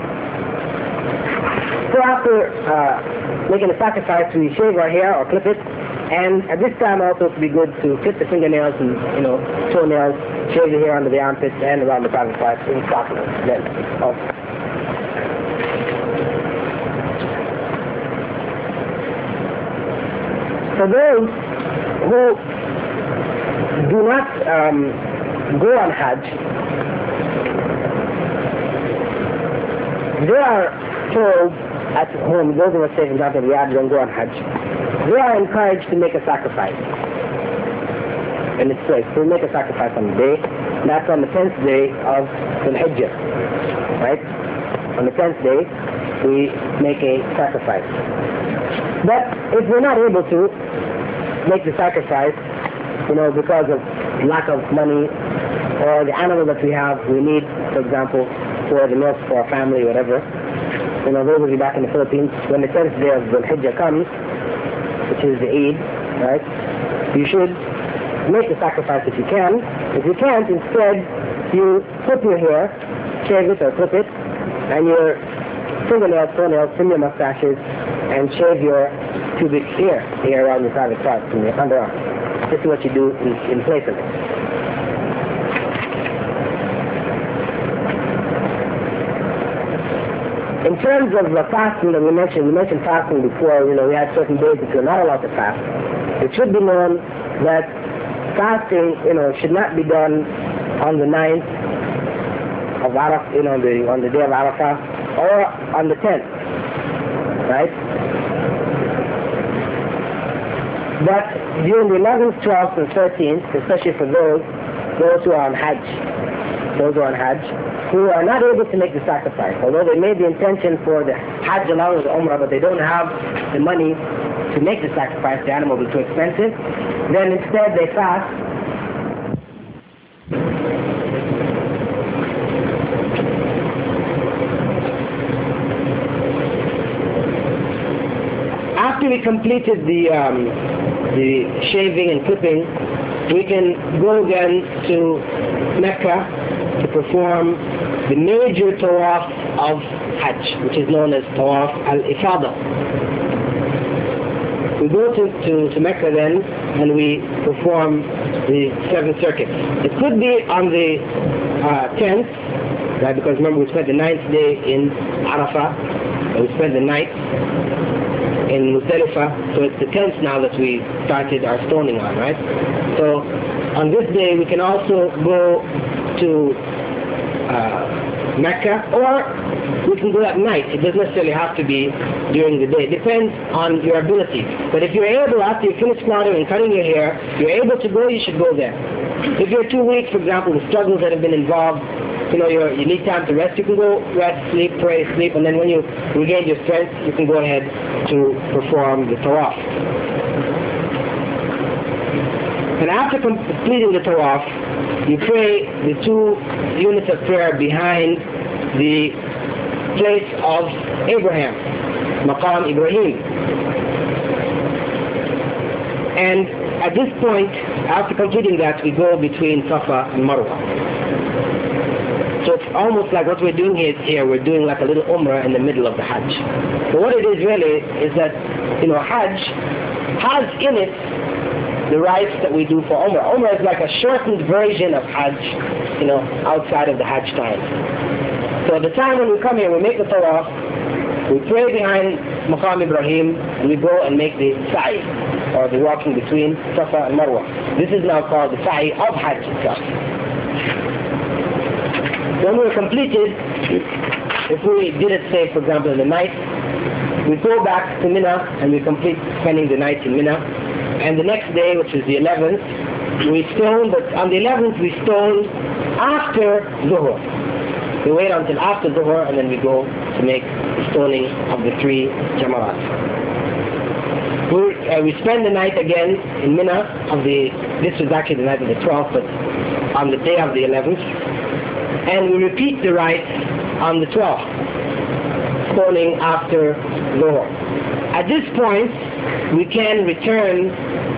So after making a sacrifice, we shave our hair or clip it. And at this time also it would be good to clip the fingernails and, toenails, shave the hair under the armpits and around the private parts in softness. Then, For those who do not go on Hajj, they are told at home, those of us say, for example, we don't go on Hajj, they are encouraged to make a sacrifice in its place. So we make a sacrifice on the day. That's on the 10th day of Dhul Hijjah, right? On the 10th day, we make a sacrifice. But if we're not able to make the sacrifice, because of lack of money or the animal that we have, we need, for example, for the milk for our family, whatever. Those of you back in the Philippines, when the 10th day of Dhul Hijjah comes, which is the Eid, right? You should make the sacrifice if you can. If you can't, instead, you clip your hair, shave it or clip it, and your fingernails, toenails, trim your mustaches, and shave your pubic hair around your private parts and your underarm. This is what you do in place of it. In terms of the fasting that we mentioned fasting before, we had certain days that you're not allowed to fast. It should be known that fasting, should not be done on the 9th of Arafah, on the day of Arafah, or on the 10th, right? But during the 11th, 12th, and 13th, especially for those who are on Hajj, who are not able to make the sacrifice, although they made the intention for the Hajj along with the Umrah, but they don't have the money to make the sacrifice, the animal will be too expensive, then instead they fast. After we completed the shaving and clipping, we can go then to Mecca to perform the major tawaf of Hajj, which is known as Tawaf al-Ifada. We go to Mecca then, and we perform the 7 circuits. It could be on the 10th, right? Because remember we spent the 9th day in Arafah, and we spent the night in Muzdalifah, so it's the 10th now that we started our stoning on, right? So on this day we can also go to Mecca, or we can go at night. It doesn't necessarily have to be during the day. It depends on your ability. But if you're able, after you finish slaughtering and cutting your hair, you're able to go, you should go there. If you're too weak, for example, the struggles that have been involved, you need time to rest, you can go rest, sleep, pray, sleep, and then when you regain your strength, you can go ahead to perform the tawaf. And after completing the tawaf, you pray the 2 units of prayer behind the place of Abraham, Maqam Ibrahim. And at this point, after completing that, we go between Safa and Marwa. So it's almost like what we're doing here, we're doing like a little Umrah in the middle of the Hajj. But what it is really is that, Hajj has in it the rites that we do for Umrah. Umrah is like a shortened version of Hajj, outside of the Hajj time. So at the time when we come here, we make the tawaf, we pray behind Maqam Ibrahim, and we go and make the sa'i, or the walking between Safa and Marwa. This is now called the sa'i of Hajj itself. When we're completed, if we did it, say, for example, in the night, we go back to Mina and we complete spending the night in Mina. And the next day, which is the 11th, we stone, but on the 11th we stone after Zuhur. We wait until after Zuhur and then we go to make the stoning of the 3 Jamarat. We spend the night again in Mina this was actually the night of the 12th, but on the day of the 11th. And we repeat the rite on the 12th, stoning after Zuhur. At this point, we can return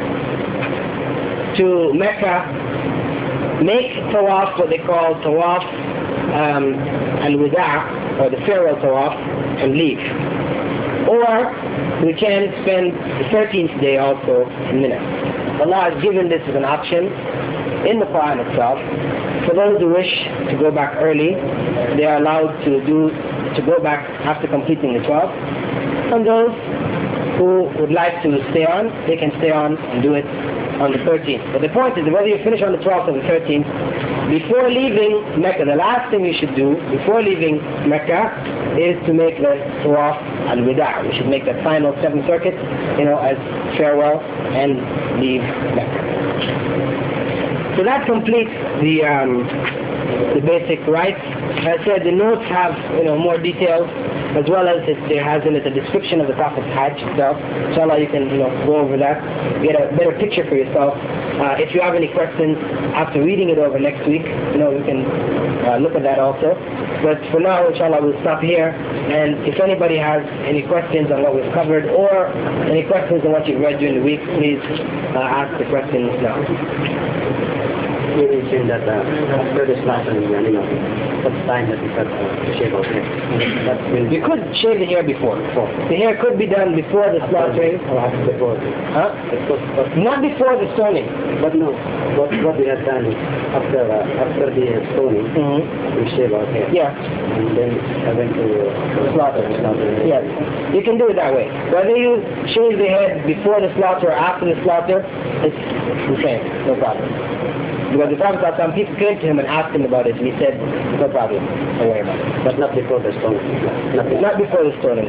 to Mecca, make tawaf, what they call tawaf al-wida', or the farewell tawaf, and leave. Or we can spend the 13th day also in Mina. Allah has given this as an option in the Quran itself. For those who wish to go back early, they are allowed to go back after completing the 12th. And those who would like to stay on, they can stay on and do it on the 13th. But the point is that whether you finish on the 12th or the 13th, before leaving Mecca, the last thing you should do before leaving Mecca is to make the tawaf al-wida'. You should make that final 7th circuit, as farewell and leave Mecca. So that completes the basic rites. As I said, the notes have more details, as well as it has in it a description of the Prophet's Hajj itself. Inshallah, you can go over that, get a better picture for yourself. If you have any questions after reading it over next week, we can look at that also. But for now, inshallah, we'll stop here. And if anybody has any questions on what we've covered, or any questions on what you've read during the week, please ask the questions now. You mentioned that after the slaughter, what time that you cut to shave our hair? You could shave the hair before. The hair could be done before the slaughtering. Or after before? Huh? Not before the stoning. But no, what we have done after the stoning, we shave our hair. Yeah. And then I went to slaughter. Yes. You can do it that way. Whether you shave the head before the slaughter or after the slaughter, it's the same. No problem. Because the Prophet, some people came to him and asked him about it, and he said, no problem, don't worry about it. But not before the stoning. Not before the stoning.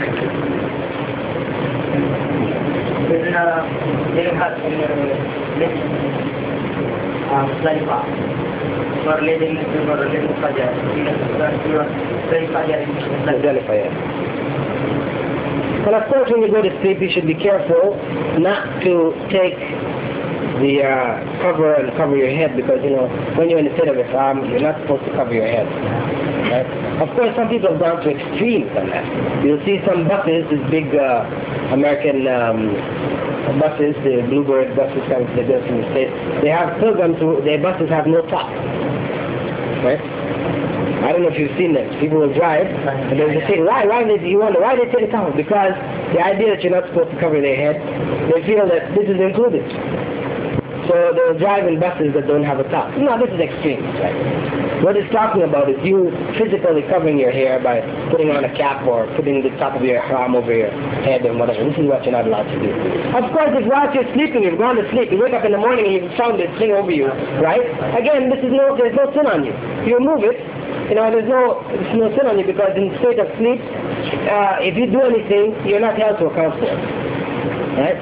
Well, of course, when you go to sleep, you should be careful not to take the cover your head, because when you're in the state of Ihram, you're not supposed to cover your head. Right? Of course, some people have gone to extremes on that. You'll see some buses, these big American buses, the Bluebird buses coming to the States. They have pilgrims who their buses have no top. Right? I don't know if you've seen them. People will drive and they'll just say, why they take it off? Because the idea that you're not supposed to cover their head, they feel that this is included. So they'll drive in buses that don't have a top. No, this is extreme, right? What it's talking about is you physically covering your hair by putting on a cap or putting the top of your ihram over your head and whatever. This is what you're not allowed to do. Of course, if whilst you're sleeping, you've gone to sleep, you wake up in the morning and you've found this thing over you, right? Again, there's no sin on you. You remove it, there's no sin on you, because in the state of sleep, if you do anything, you're not held to account for it, right?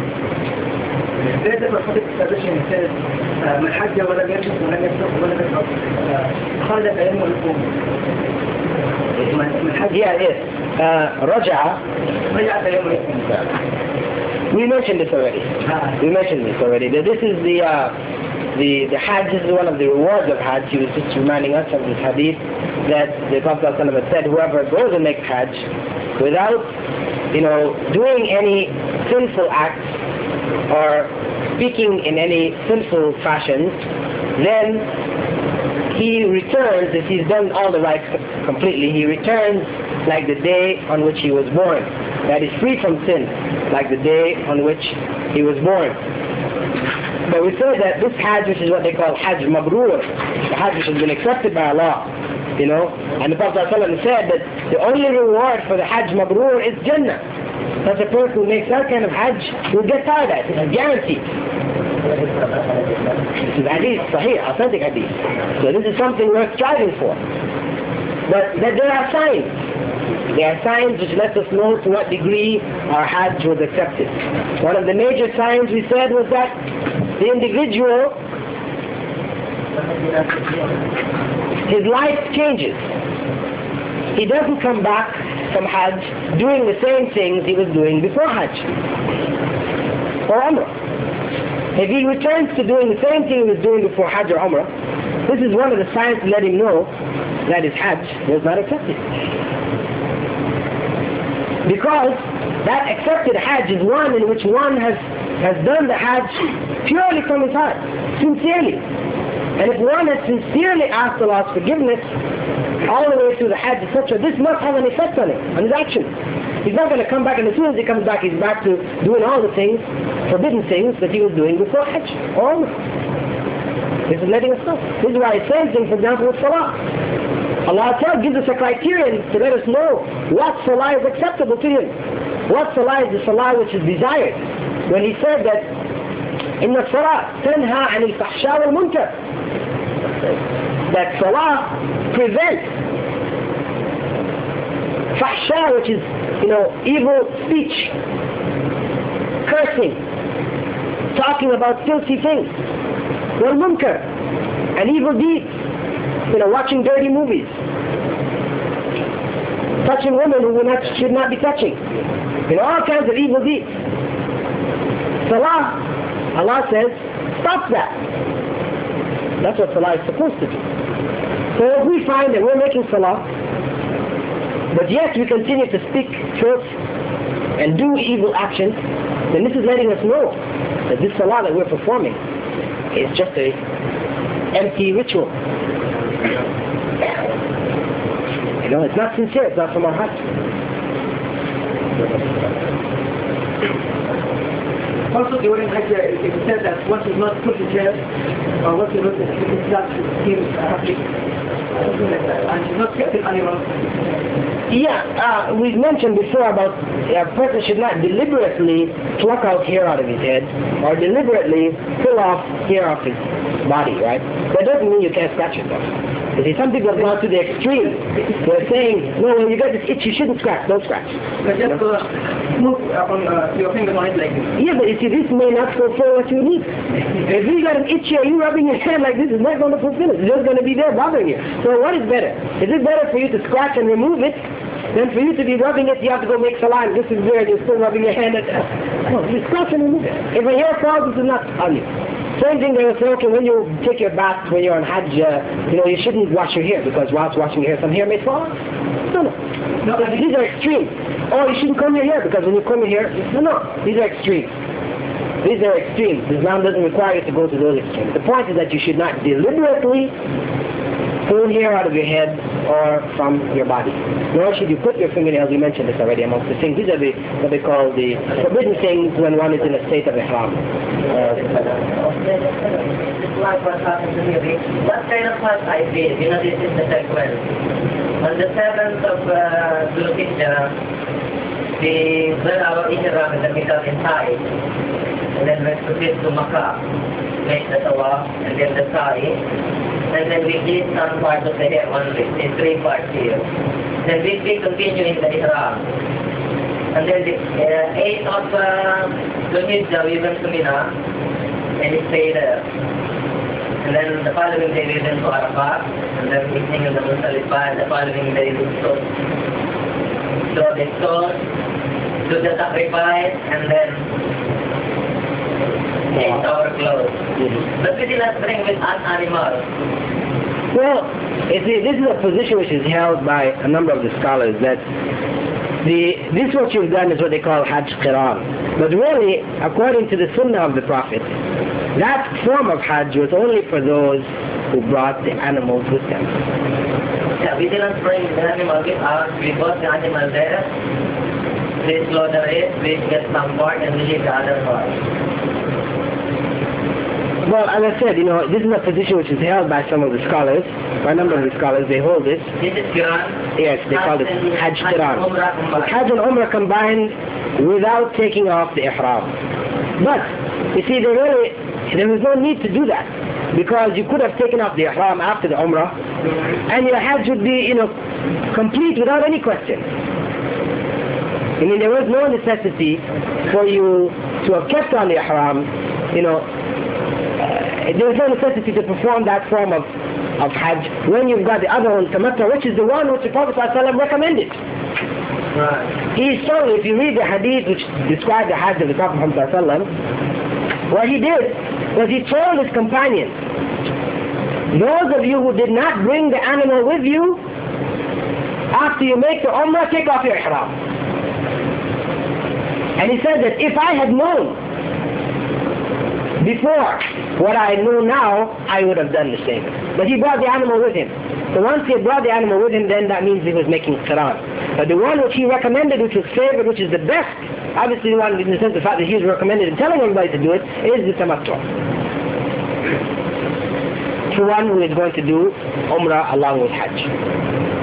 لازم الخطيب التابعين الثالث من حج ولم يرجع ولم يسلك ولم يسلك خرج أيام الأم من حج yes. رجع أيام الأم. We mentioned this already. That this is the Hajj. This is one of the rewards of Hajj. He was just reminding us of this hadith that the Prophet ﷺ said, whoever goes and makes Hajj without doing any sinful acts or speaking in any sinful fashion, then he returns, if he's done all the rites completely, he returns like the day on which he was born. That is free from sin, like the day on which he was born. But we say that this Hajj, which is what they call Hajj Mabrur, the Hajj which has been accepted by Allah, you know, and the Prophet ﷺ said that the only reward for the Hajj Mabrur is Jannah. That's a person who makes that kind of Hajj will get paradise. It's guaranteed. This is hadith, sahih, authentic hadith. So this is something worth striving for. But there are signs. There are signs which let us know to what degree our Hajj was accepted. One of the major signs we said was that the individual, his life changes. He doesn't come back from Hajj doing the same things he was doing before Hajj or Umrah. If he returns to doing the same thing he was doing before Hajj or Umrah, this is one of the signs to let him know that his Hajj was not accepted. Because that accepted Hajj is one in which one has done the Hajj purely from his heart, sincerely. And if one has sincerely asked Allah's forgiveness all the way through the Hajj, etc., this must have an effect on him, on his action. He's not going to come back, and as soon as he comes back, he's back to doing all the things, forbidden things that he was doing before Hajj or Umrah. This is letting us know. This is why it's same thing, for example, with Salah. Allah gives us a criterion to let us know what Salah is acceptable to Him. What Salah is the Salah which is desired. When He said that, إِنَّ الصَّلَاةَ تَنْهَى عَنِ الْفَحْشَاءِ وَالْمُنكَرِ, that Salah prevents fahsha, which is, evil speech, cursing, talking about filthy things, wal munkar, and evil deeds, watching dirty movies, touching women who should not be touching, all kinds of evil deeds. Salah, Allah says, stop that. That's what Salah is supposed to do. So if we find that we're making Salah, but yet we continue to speak truth and do evil actions, then this is letting us know that this Salah that we're performing is just a empty ritual. It's not sincere, it's not from our heart. Also during Hajj, it said that once it's not put to chair, or once it's not happening, and it's not kept in animals. Yeah, we've mentioned before about a person should not deliberately pluck out hair out of his head or deliberately pull off hair off his body, right? That doesn't mean you can't scratch yourself. You see, some people have gone to the extreme. They're saying, no, when you get this itch, you shouldn't scratch. Don't scratch. But just move on your fingers on it like this. Yeah, but you see, this may not fulfill what you need. If you got an itch here, you rubbing your hand like this is not going to fulfill it. It's just going to be there bothering you. So what is better? Is it better for you to scratch and remove it than for you to be rubbing it? You have to go make salah, and this is where you're still rubbing your hand at. No, you scratch and remove it. If a hair falls, this is not on you. Same thing they were saying, okay, when you take your bath, when you're on Hajj, you shouldn't wash your hair, because whilst washing your hair, some hair may fall. No. These are extremes. Oh, you shouldn't comb your hair, because when you comb your hair, no, these are extremes. These are extremes. Islam doesn't require you to go to those extremes. The point is that you should not deliberately pull hair out of your head or from your body. Nor should you put your fingernails, we mentioned this already amongst the things. These are what they call the forbidden things when one is in a state of ihram. What kind of fast I did? This is the sequence. On the 7th of Dhul Hijjah, when our ihram is the middle inside, and then we proceed to Makkah, make the tawaf, and then the sa'i, and then we did some part of the hair only, in 3 parts here. Then we continue in the ihram. And then the 8th of Dhul Hijjah, we went to Mina, and we stayed there. And then the following day we went to Arafat, and then we sing in the Muzdalifah, and the following day we stole. So they stole, do the sacrifice, and then change our clothes. But we did not bring with us animals. Well, you see, this is a position which is held by a number of the scholars, that this what you've done is what they call Hajj Qiran. But really, according to the Sunnah of the Prophet, that form of Hajj was only for those who brought the animals with them. Yeah, we didn't bring the animal with us. We bought the animal there. We slaughter it, we get some part, and we leave the other part. Well, as I said, this is a position which is held by some of the scholars. By a number of the scholars, they hold this. This is Quran. Yes, they call it Hajj Qiran. Hajj and Umrah combined without taking off the Ihram. But, you see, there was no need to do that. Because you could have taken off the Ihram after the Umrah, and your Hajj would be, complete without any question. I mean, there was no necessity for you to have kept on the Ihram, there was no necessity to perform that form of Hajj when you've got the other one, Tamattu, which is the one which the Prophet ﷺ recommended. Right. He told, if you read the hadith which described the Hajj of the Prophet ﷺ, what he did was he told his companions, those of you who did not bring the animal with you, after you make the Umrah, take off your Ihram. And he said that if I had known before what I know now, I would have done the same. But he brought the animal with him. So once he had brought the animal with him, then that means he was making Qiran. But the one which he recommended, which was favored, which is the best, obviously the one in the sense of the fact that he was recommended and telling everybody to do it, is the Tamattu. For one who is going to do Umrah along with Hajj.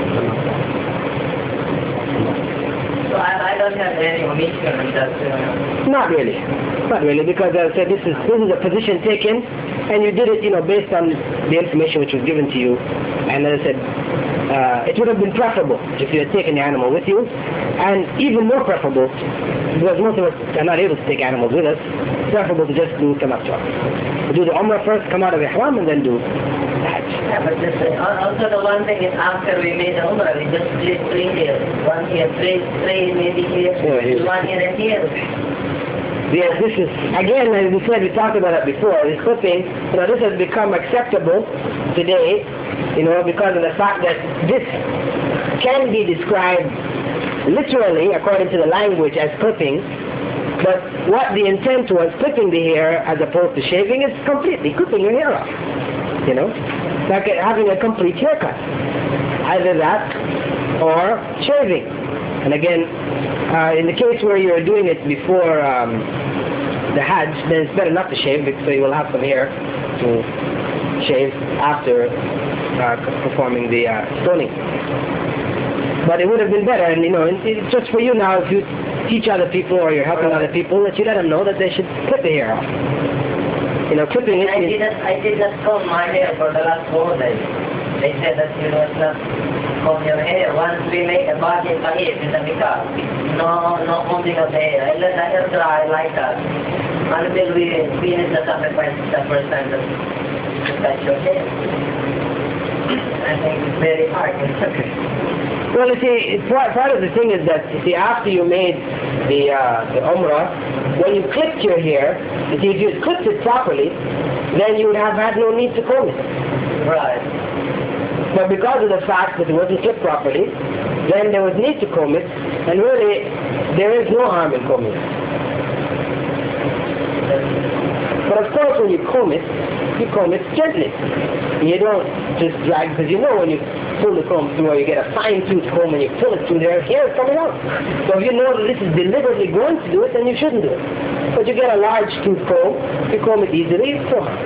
So I don't have any omission on that. Not really, because as I said, this is a position taken, and you did it, based on the information which was given to you. And as I said, it would have been preferable if you had taken the animal with you, and even more preferable, because most of us are not able to take animals with us, preferable to just do Tamattu. Do the Umrah first, come out of Ihram, and then do the Hajj. Yeah, but also the one thing is after we made the Umrah, we just split 3 here. 1 here, 3 maybe here, 1 here and here. Yes, this is, again, as we said, we talked about it before, this clipping, this has become acceptable today, because of the fact that this can be described literally, according to the language, as clipping, but what the intent was, clipping the hair as opposed to shaving, is completely clipping your hair off, like having a complete haircut, either that or shaving. And again, in the case where you're doing it before the Hajj, then it's better not to shave, so you will have some hair to shave after performing the stoning. But it would have been better, and it's just for you now, if you teach other people or you're helping other people, that you let them know that they should clip the hair off. Clipping it. I did not comb my hair for the last 4 days. They said that it's not comb your hair. Once we make a body tahir in the mikvah, no combing of the hair. I let the hair dry like that until we finish the sacrifice the first time that you touch your hair. I think it's very hard. Well, you see, part of the thing is that, after you made the Umrah, when you clipped your hair, if you had clipped it properly, then you would have had no need to comb it. Right. But because of the fact that it wasn't clipped properly, then there was need to comb it, and really, there is no harm in combing it. But of course, when you comb it gently. You don't just drag, because when you pull the comb through, or you get a fine-tooth comb and you pull it through there, hair is coming out. So if you know that this is deliberately going to do it, then you shouldn't do it. But you get a large tooth comb, you comb it easily, it's no harm.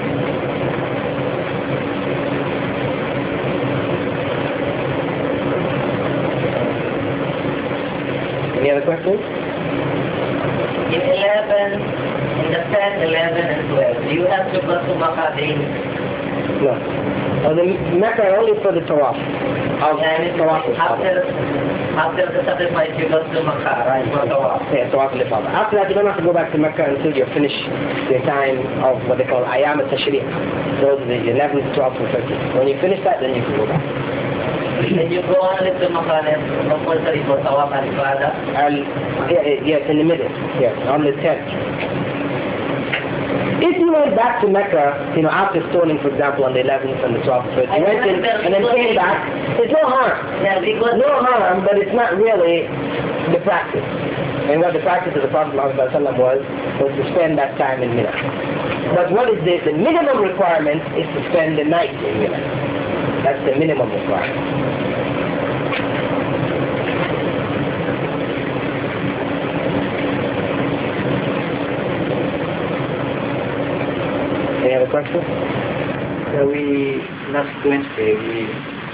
Any other questions? In 11, in the 10, 11, and 12, do you have to go to Makkah daily? No. The Mecca only for the Tawaf. After the sacrifice, you go to Makkah, right, for Tawaf? Yeah, Tawaf al-Ifada. After that, you don't have to go back to Mecca until you finish the time of what they call Ayam al-Tashriq. Those are the 11th, 12th, and 13th. When you finish that, then you can go back. And you go on to Makkah and compulsory for Tawaf al-Ifada? Yes, in the middle. Yes, on the 10th. If you went back to Mecca, after stoning, for example, on the 11th and the 12th, so you went in and then came back, it's no harm. Yeah, because no harm, but it's not really the practice. And what the practice of the Prophet ﷺ was to spend that time in Mina. But what is the minimum requirement is to spend the night in Mina. That's the minimum requirement. Any other questions? Last Wednesday, we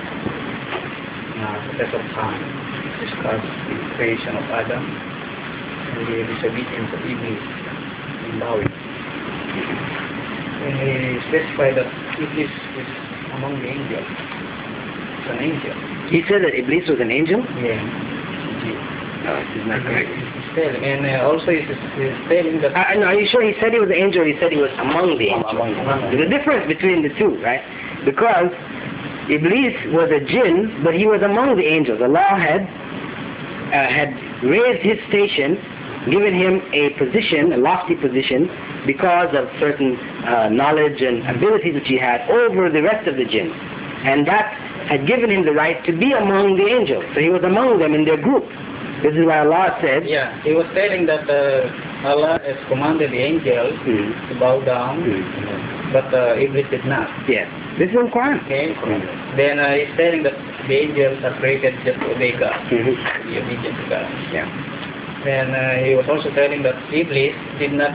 set of time discussed the creation of Adam and the disobedience of Iblis in bowing. And he specified that Iblis is among the angels. It's an angel. He said that Iblis was an angel? Yeah. No, this is not correct. And also he's telling that... No, are you sure he said he was an angel or he said he was among the angels? There's a difference between the two, right? Because Iblis was a jinn, but he was among the angels. Allah had raised his station, given him a position, a lofty position, because of certain knowledge and abilities which he had over the rest of the jinn. And that had given him the right to be among the angels. So he was among them in their group. This is why Allah said... Yeah, he was telling that Allah has commanded the angels to bow down, but Iblis did not. Yes. This is in Quran. Okay. Then he's telling that the angels are created just to obey God, to be obedient to God. Yeah. And he was also telling that Iblis did not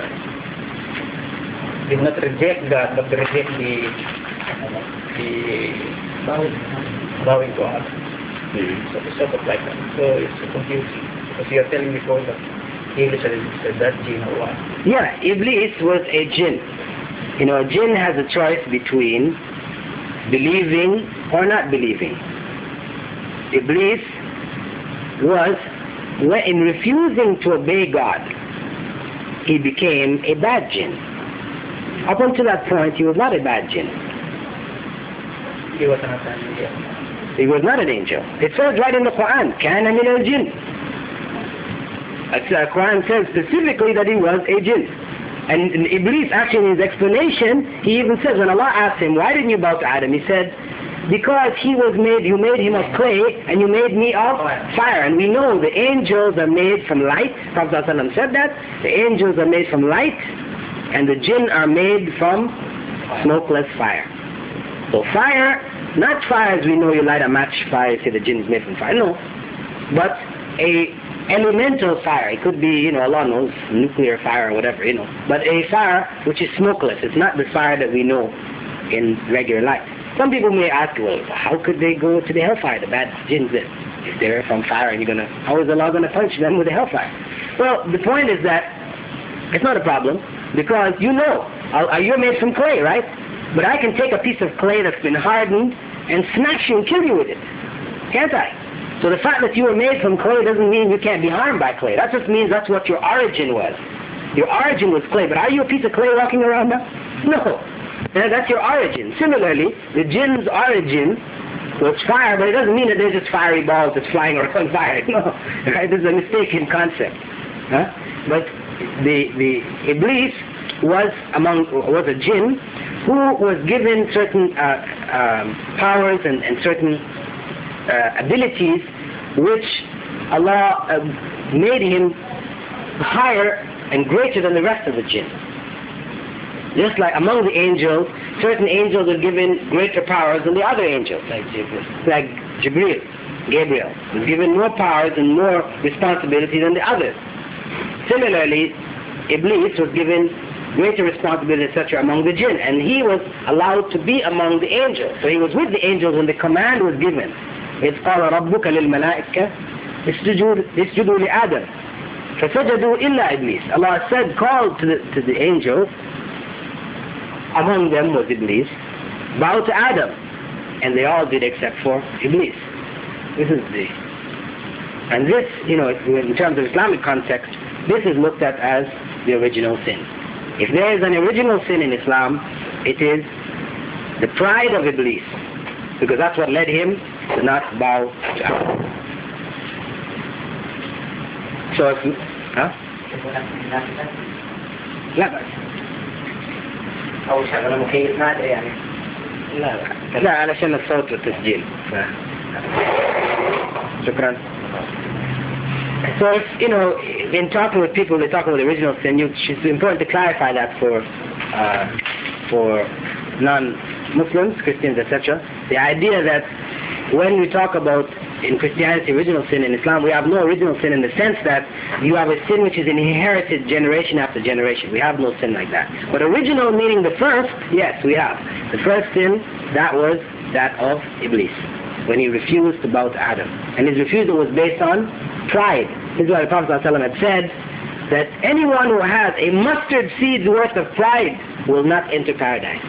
reject God, but reject the bowing God. So it's sort of like that. So it's confusing. Because you are telling before that Iblis is that jinn or what? Yeah, Iblis was a jinn. You know, a jinn has a choice between believing or not believing. Iblis was, in refusing to obey God, he became a bad jinn. Up until that point, he was not a bad jinn. He was not an angel. He was not an angel. It says right in the Quran, كَانَ مِنَ الْجِنِّ. The Quran says specifically that he was a jinn. And Iblis, actually in his explanation, he even says, when Allah asked him, why didn't you bow to Adam? He said, because you made him of clay and you made me of fire. And we know the angels are made from light. Prophet ﷺ said that. The angels are made from light and the jinn are made from smokeless fire. So fire, not fire as we know you light a match fire, say the jinn is made from fire. No. But a elemental fire. It could be, Allah knows, nuclear fire or whatever, But a fire which is smokeless. It's not the fire that we know in regular light. Some people may ask, well, how could they go to the hellfire, the bad jinns that if they're from fire and how is Allah going to punish them with the hellfire? Well, the point is that it's not a problem because you're made from clay, right? But I can take a piece of clay that's been hardened and smash you and kill you with it. Can't I? So the fact that you were made from clay doesn't mean you can't be harmed by clay. That just means that's what your origin was. Your origin was clay, but are you a piece of clay walking around now? No. That's your origin. Similarly, the jinn's origin was fire, but it doesn't mean that they're just fiery balls that's flying around fire. No. Right? This is a mistaken concept. But the Iblis was a jinn who was given certain powers and certain abilities which Allah made him higher and greater than the rest of the jinn. Just like among the angels, certain angels are given greater powers than the other angels, like Gabriel was given more powers and more responsibility than the others. Similarly, Iblis was given greater responsibility, etc., among the jinn, and he was allowed to be among the angels. So he was with the angels when the command was given. إذ قال ربك للملائكة اسجدوا لآدم فسجدوا إلا إبليس. Allah said, called to the angels, among them was Iblis, bow to Adam, and they all did except for Iblis. And this, in terms of Islamic context, this is looked at as the original sin. If there is an original sin in Islam, it is the pride of Iblis, because that's what led him to not bow to Allah. So if لا أو شغلة مكيف ما أدري يعني. لا علشان الصوت والتسجيل. شكرا. So if, in talking with people, they talk about the original sin, it's important to clarify that for non-Muslims, Christians, etc. The idea that when we talk about in Christianity original sin, in Islam we have no original sin in the sense that you have a sin which is inherited generation after generation. We have no sin like that. But original meaning the first, yes, we have. The first sin, that was that of Iblis, when he refused to bow to Adam. And his refusal was based on pride. This is why the Prophet ﷺ had said that anyone who has a mustard seed's worth of pride will not enter paradise.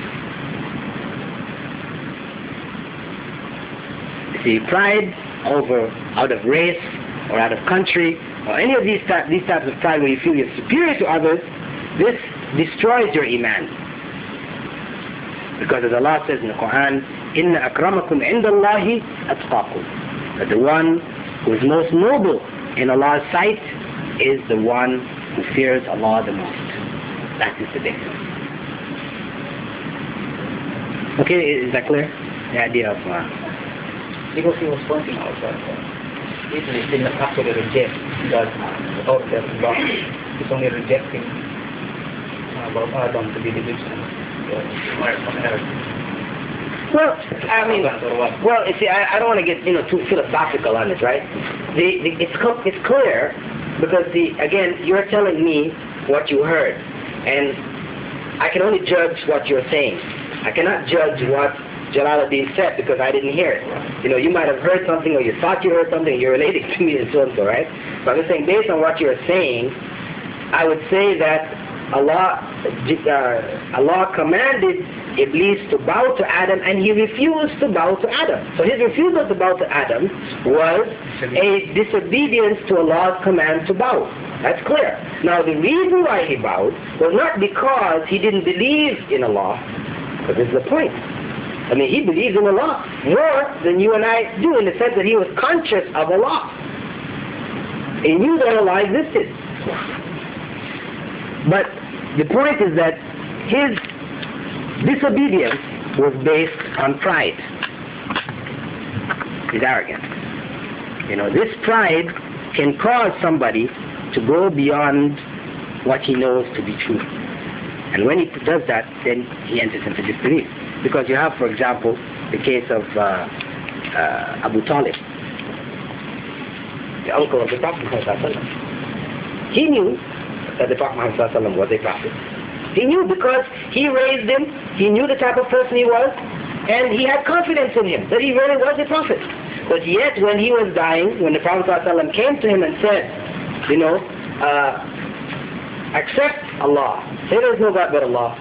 You see, pride out of race or out of country or any of these types of pride where you feel you're superior to others, this destroys your iman. Because as Allah says in the Quran, Inna akramakum indallahi atqakum, that the one who is most noble in Allah's sight is the one who fears Allah the most. That is the difference. Okay, is that clear? The idea of because he was pointing out that Iblis did not actually reject God without that God. He's only rejecting about Adam to be the victim on earth. Well, I mean, you see, I don't want to get too philosophical on this, right? It's clear because again, you're telling me what you heard, and I can only judge what you're saying. I cannot judge what Jalaluddin said because I didn't hear it. You might have heard something, or you thought you heard something, and you're relating to me and so and so, right? But I'm just saying, based on what you're saying, I would say that Allah commanded Iblis to bow to Adam, and he refused to bow to Adam. So his refusal to bow to Adam was a disobedience to Allah's command to bow. That's clear. Now the reason why he bowed was not because he didn't believe in Allah, but this is the point. I mean, he believes in Allah more than you and I do, in the sense that he was conscious of Allah. He knew that Allah existed. But the point is that his disobedience was based on pride. His arrogance. This pride can cause somebody to go beyond what he knows to be true. And when he does that, then he enters into disbelief. Because you have, for example, the case of Abu Talib, the uncle of the Prophet Muhammad. He knew that the Prophet Muhammad was a prophet. He knew because he raised him, he knew the type of person he was, and he had confidence in him, that he really was a prophet. But yet, when he was dying, when the Prophet ﷺ came to him and said, accept Allah, say there is no God but Allah,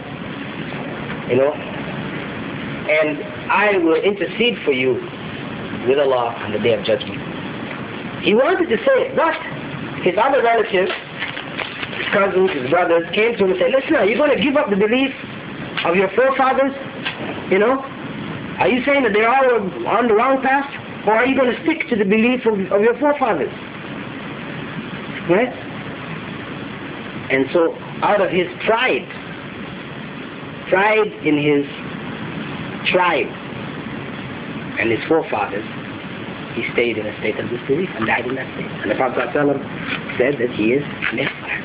and I will intercede for you with Allah on the Day of Judgment. He wanted to say it, but his other relatives, his cousins, his brothers, came to him and said, listen, are you going to give up the belief of your forefathers? Are you saying that they're all on the wrong path? Or are you going to stick to the belief of your forefathers? Right? And so, out of his pride in his tribe and his forefathers, he stayed in a state of disbelief and died in that state. And the Prophet ﷺ said that he is hellfire.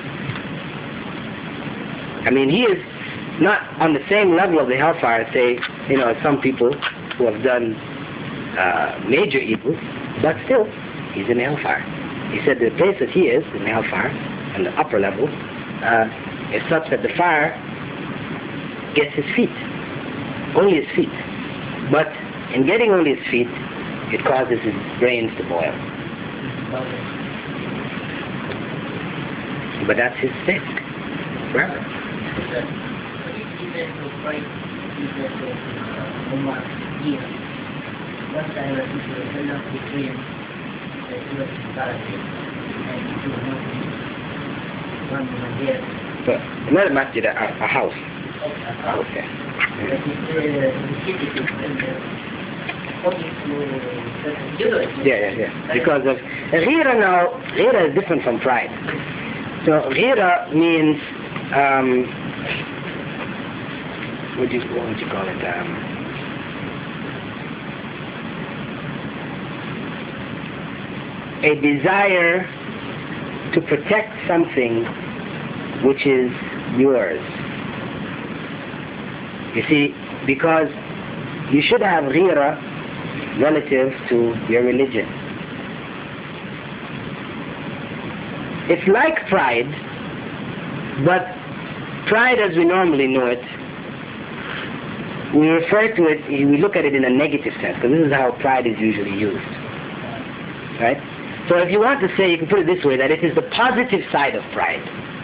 I mean, he is not on the same level of the hellfire, say, as some people who have done major evils, but still, he's in the hellfire. He said the place that he is in the hellfire, on the upper level, is such that the fire gets his feet, only his feet. But in getting only his feet, it causes his brains to boil. But that's his state, forever. But not a masjid, a house. Okay. Yeah. Because of ghira now, ghira is different from pride. So ghira means what would you call it? A desire to protect something which is yours. You see, because you should have ghira relative to your religion. It's like pride, but pride as we normally know it, we refer to it, we look at it in a negative sense, because this is how pride is usually used. Right? So if you want to say, you can put it this way, that it is the positive side of pride.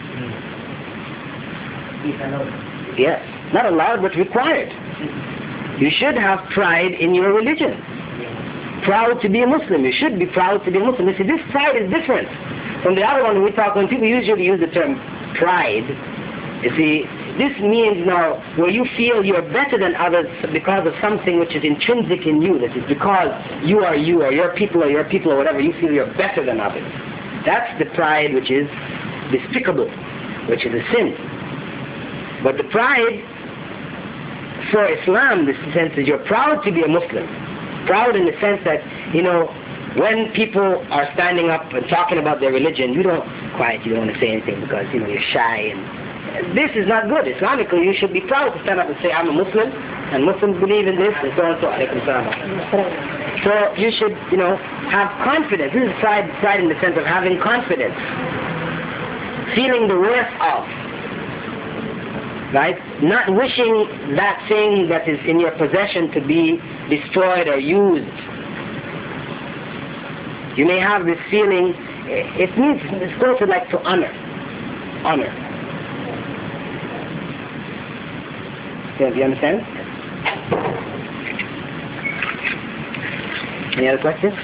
Yes. Not allowed, but required. You should have pride in your religion. Proud to be a Muslim. You should be proud to be a Muslim. You see, this pride is different from the other one when people usually use the term pride. You see, this means now where you feel you're better than others because of something which is intrinsic in you. That is because you, or your people or whatever, you feel you're better than others. That's the pride which is despicable, which is a sin. But the pride for Islam, the sense is you're proud to be a Muslim. Proud in the sense that, when people are standing up and talking about their religion, you don't want to say anything because, you're shy. And this is not good. Islamically, you should be proud to stand up and say, I'm a Muslim, and Muslims believe in this, and so on and so on. So you should, have confidence. This is pride in the sense of having confidence. Feeling the worth of. Right? Not wishing that thing that is in your possession to be destroyed or used. You may have this feeling, it's closer like to honor. Honor. Do you understand? Any other questions?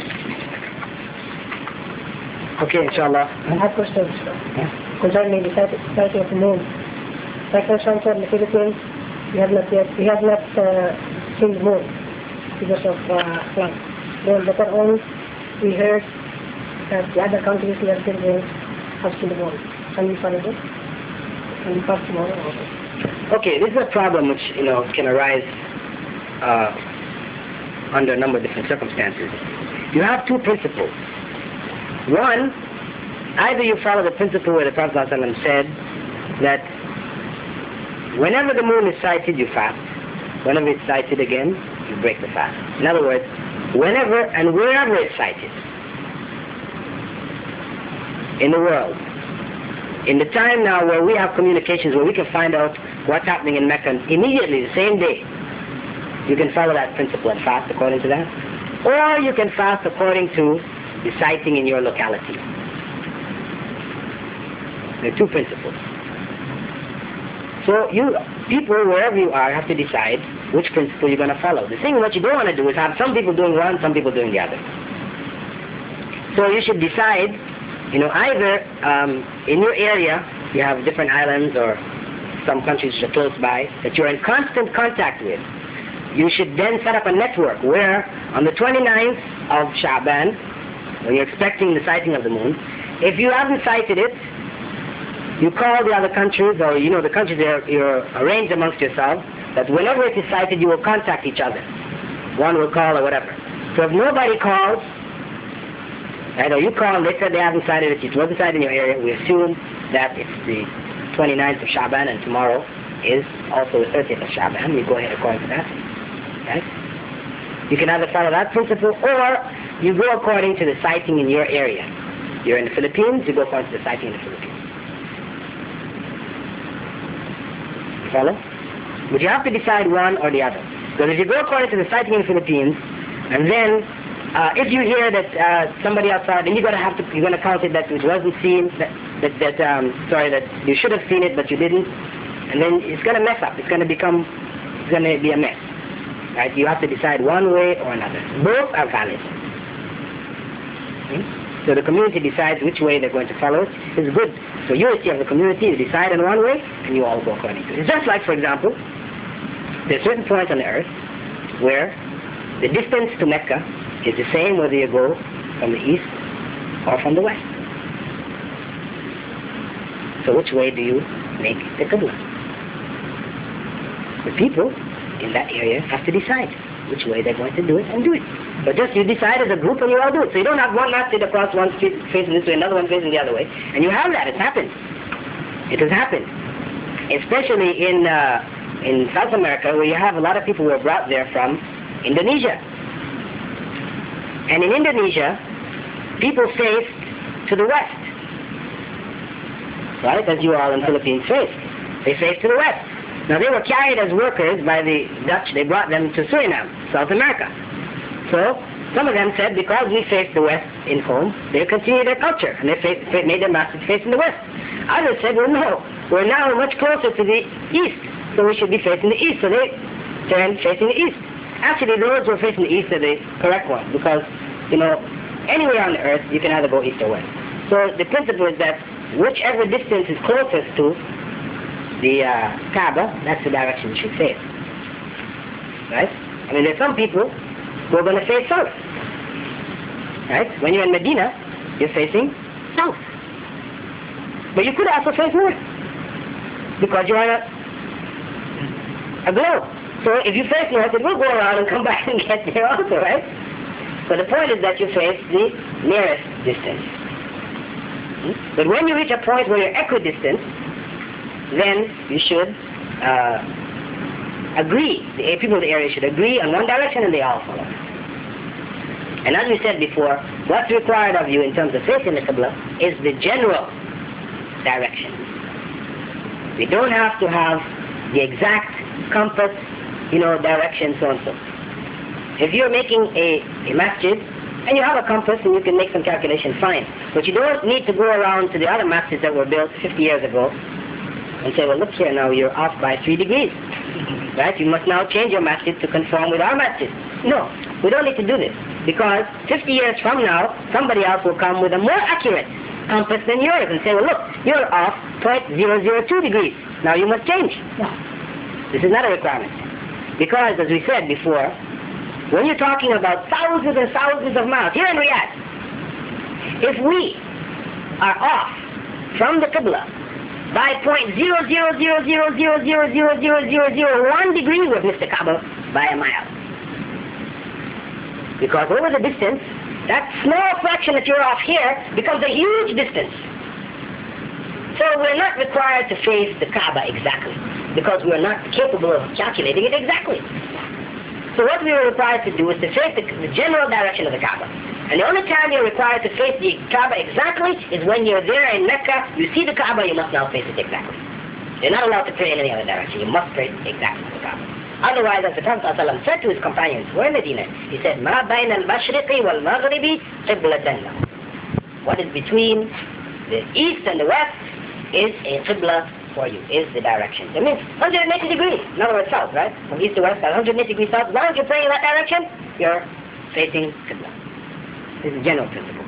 Okay, inshallah. I have questions concerning the sighting of the moon. Like for example, in the Philippines, we have not seen the moon because of flood. Then later on, we heard that the other countries in the Philippines have seen the moon. Can we follow this? Can we pass tomorrow? Okay, this is a problem which can arise under a number of different circumstances. You have two principles. One, either you follow the principle where the Prophet ﷺ said that whenever the moon is sighted, you fast. Whenever it's sighted again, you break the fast. In other words, whenever and wherever it's sighted in the world. In the time now where we have communications, where we can find out what's happening in Mecca immediately, the same day, you can follow that principle and fast according to that. Or you can fast according to the sighting in your locality. There are two principles. So people, wherever you are, have to decide which principle you're going to follow. The thing what you don't want to do is have some people doing one, some people doing the other. So you should decide, either in your area, you have different islands or some countries which are close by that you're in constant contact with. You should then set up a network where on the 29th of Sha'ban, when you're expecting the sighting of the moon, if you haven't sighted it, you call the other countries, or the countries you're arranged amongst yourselves, that whenever it is sighted, you will contact each other. One will call or whatever. So if nobody calls, either you call and they said they haven't sighted it, it wasn't sighted in your area, we assume that it's the 29th of Sha'ban and tomorrow is also the 30th of Sha'ban. We go ahead according to that. Right? You can either follow that principle, or you go according to the sighting in your area. You're in the Philippines, you go according to the sighting in the Philippines. Follow? But you have to decide one or the other. Because if you go according to the sighting in the Philippines, and then if you hear that somebody outside, then you're going to count it that it wasn't seen, that you should have seen it but you didn't, and then it's going to mess up. It's going to be a mess. Right? You have to decide one way or another. Both are valid. So the community decides which way they're going to follow. It's good for unity of the community. You decide on one way, and you all go according to it. It's just like, for example, there's certain points on the earth where the distance to Mecca is the same whether you go from the east or from the west. So which way do you make the Qibla? The people in that area have to decide. which way they're going to do it and do it. But just you decide as a group and you all do it. So you don't have one masjid across one street facing this way, another one facing the other way. And you have that. It's happened. It has happened. Especially in South America, where you have a lot of people who are brought there from Indonesia. And in Indonesia, people faced to the west. Right? As you all in the Philippines faced. They faced to the west. Now they were carried as workers by the Dutch. They brought them to Suriname, South America. So some of them said because we faced the west in home, they continued their culture and they made their masters facing the west. Others said, well, no, we're now much closer to the east, so we should be facing the east. So they turned facing the east. Actually, those who are facing the east are the correct ones because, anywhere on the earth you can either go east or west. So the principle is that whichever distance is closest to the Kaaba, that's the direction you should face. Right? I mean, there's some people who are going to face south. Right? When you're in Medina, you're facing south. But you could also face north because you're on a globe. So if you face north, it will go around and come back and get there also, right? So the point is that you face the nearest distance. But when you reach a point where you're equidistant, then you should agree. The people of the area should agree on one direction and they all follow. And as we said before, what's required of you in terms of facing the Qibla is the general direction. We don't have to have the exact compass, direction, so and so. If you're making a masjid, and you have a compass and you can make some calculation, fine. But you don't need to go around to the other masjids that were built 50 years ago and say, well, look here now, you're off by 3 degrees. Right? You must now change your masjid to conform with our masjid. No, we don't need to do this. Because 50 years from now, somebody else will come with a more accurate compass than yours and say, well, look, you're off 0.002 degrees. Now you must change. No. This is not a requirement. Because, as we said before, when you're talking about thousands and thousands of miles, here in Riyadh, if we are off from the Qibla by 0.00000000001 degree, we've missed the Kaaba by a mile. Because over the distance, that small fraction that you're off here becomes a huge distance. So we're not required to face the Kaaba exactly, because we're not capable of calculating it exactly. So what we are required to do is to face the general direction of the Kaaba. And the only time you're required to face the Kaaba exactly is when you're there in Mecca, you see the Kaaba, you must now face it exactly. You're not allowed to pray in any other direction. You must pray exactly to the Kaaba. Otherwise, as the Prophet ﷺ said to his companions who were in Medina, he said, مَا بَيْنَ الْمَشْرِقِ وَالْمَغْرِبِ قِبْلَةً. What is between the east and the west is a Qibla for you, is the direction. That means 180 degrees, in other words south, right? From east to west, 180 degrees south. As long as you're praying in that direction, you're facing Qibla. This is the general principle.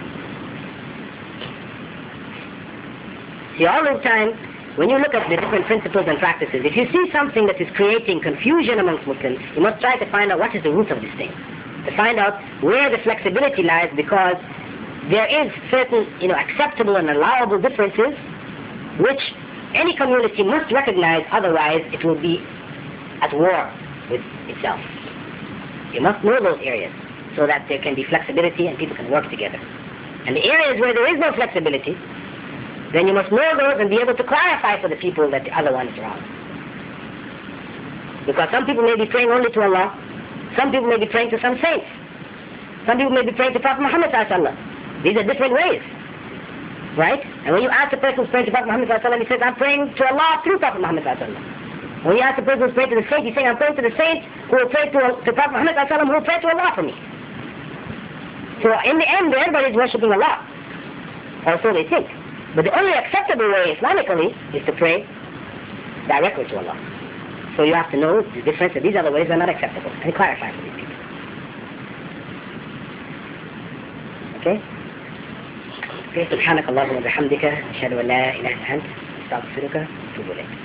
See, all the time, when you look at the different principles and practices, if you see something that is creating confusion amongst Muslims, you must try to find out what is the root of this thing. To find out where the flexibility lies, because there is certain, acceptable and allowable differences which any community must recognize, otherwise it will be at war with itself. You must know those areas so that there can be flexibility and people can work together. And the areas where there is no flexibility, then you must know those and be able to clarify for the people that the other one is wrong. Because some people may be praying only to Allah, some people may be praying to some saints, some people may be praying to Prophet Muhammad ﷺ. These are different ways. Right? And when you ask the person who's praying to Prophet Muhammad ﷺ, he says, I'm praying to Allah through Prophet Muhammad ﷺ. When you ask the person who's praying to the saint, he's saying, I'm praying to the saint who will pray to Prophet Muhammad ﷺ, who will pray to Allah for me. So in the end, everybody is worshipping Allah. Or so they think. But the only acceptable way Islamically is to pray directly to Allah. So you have to know the difference, and these other ways are not acceptable. And clarify for these people. Okay? سبحانك اللهم وبحمدك أشهد أن لا إله إلا أنت أستغفرك وأتوب إليك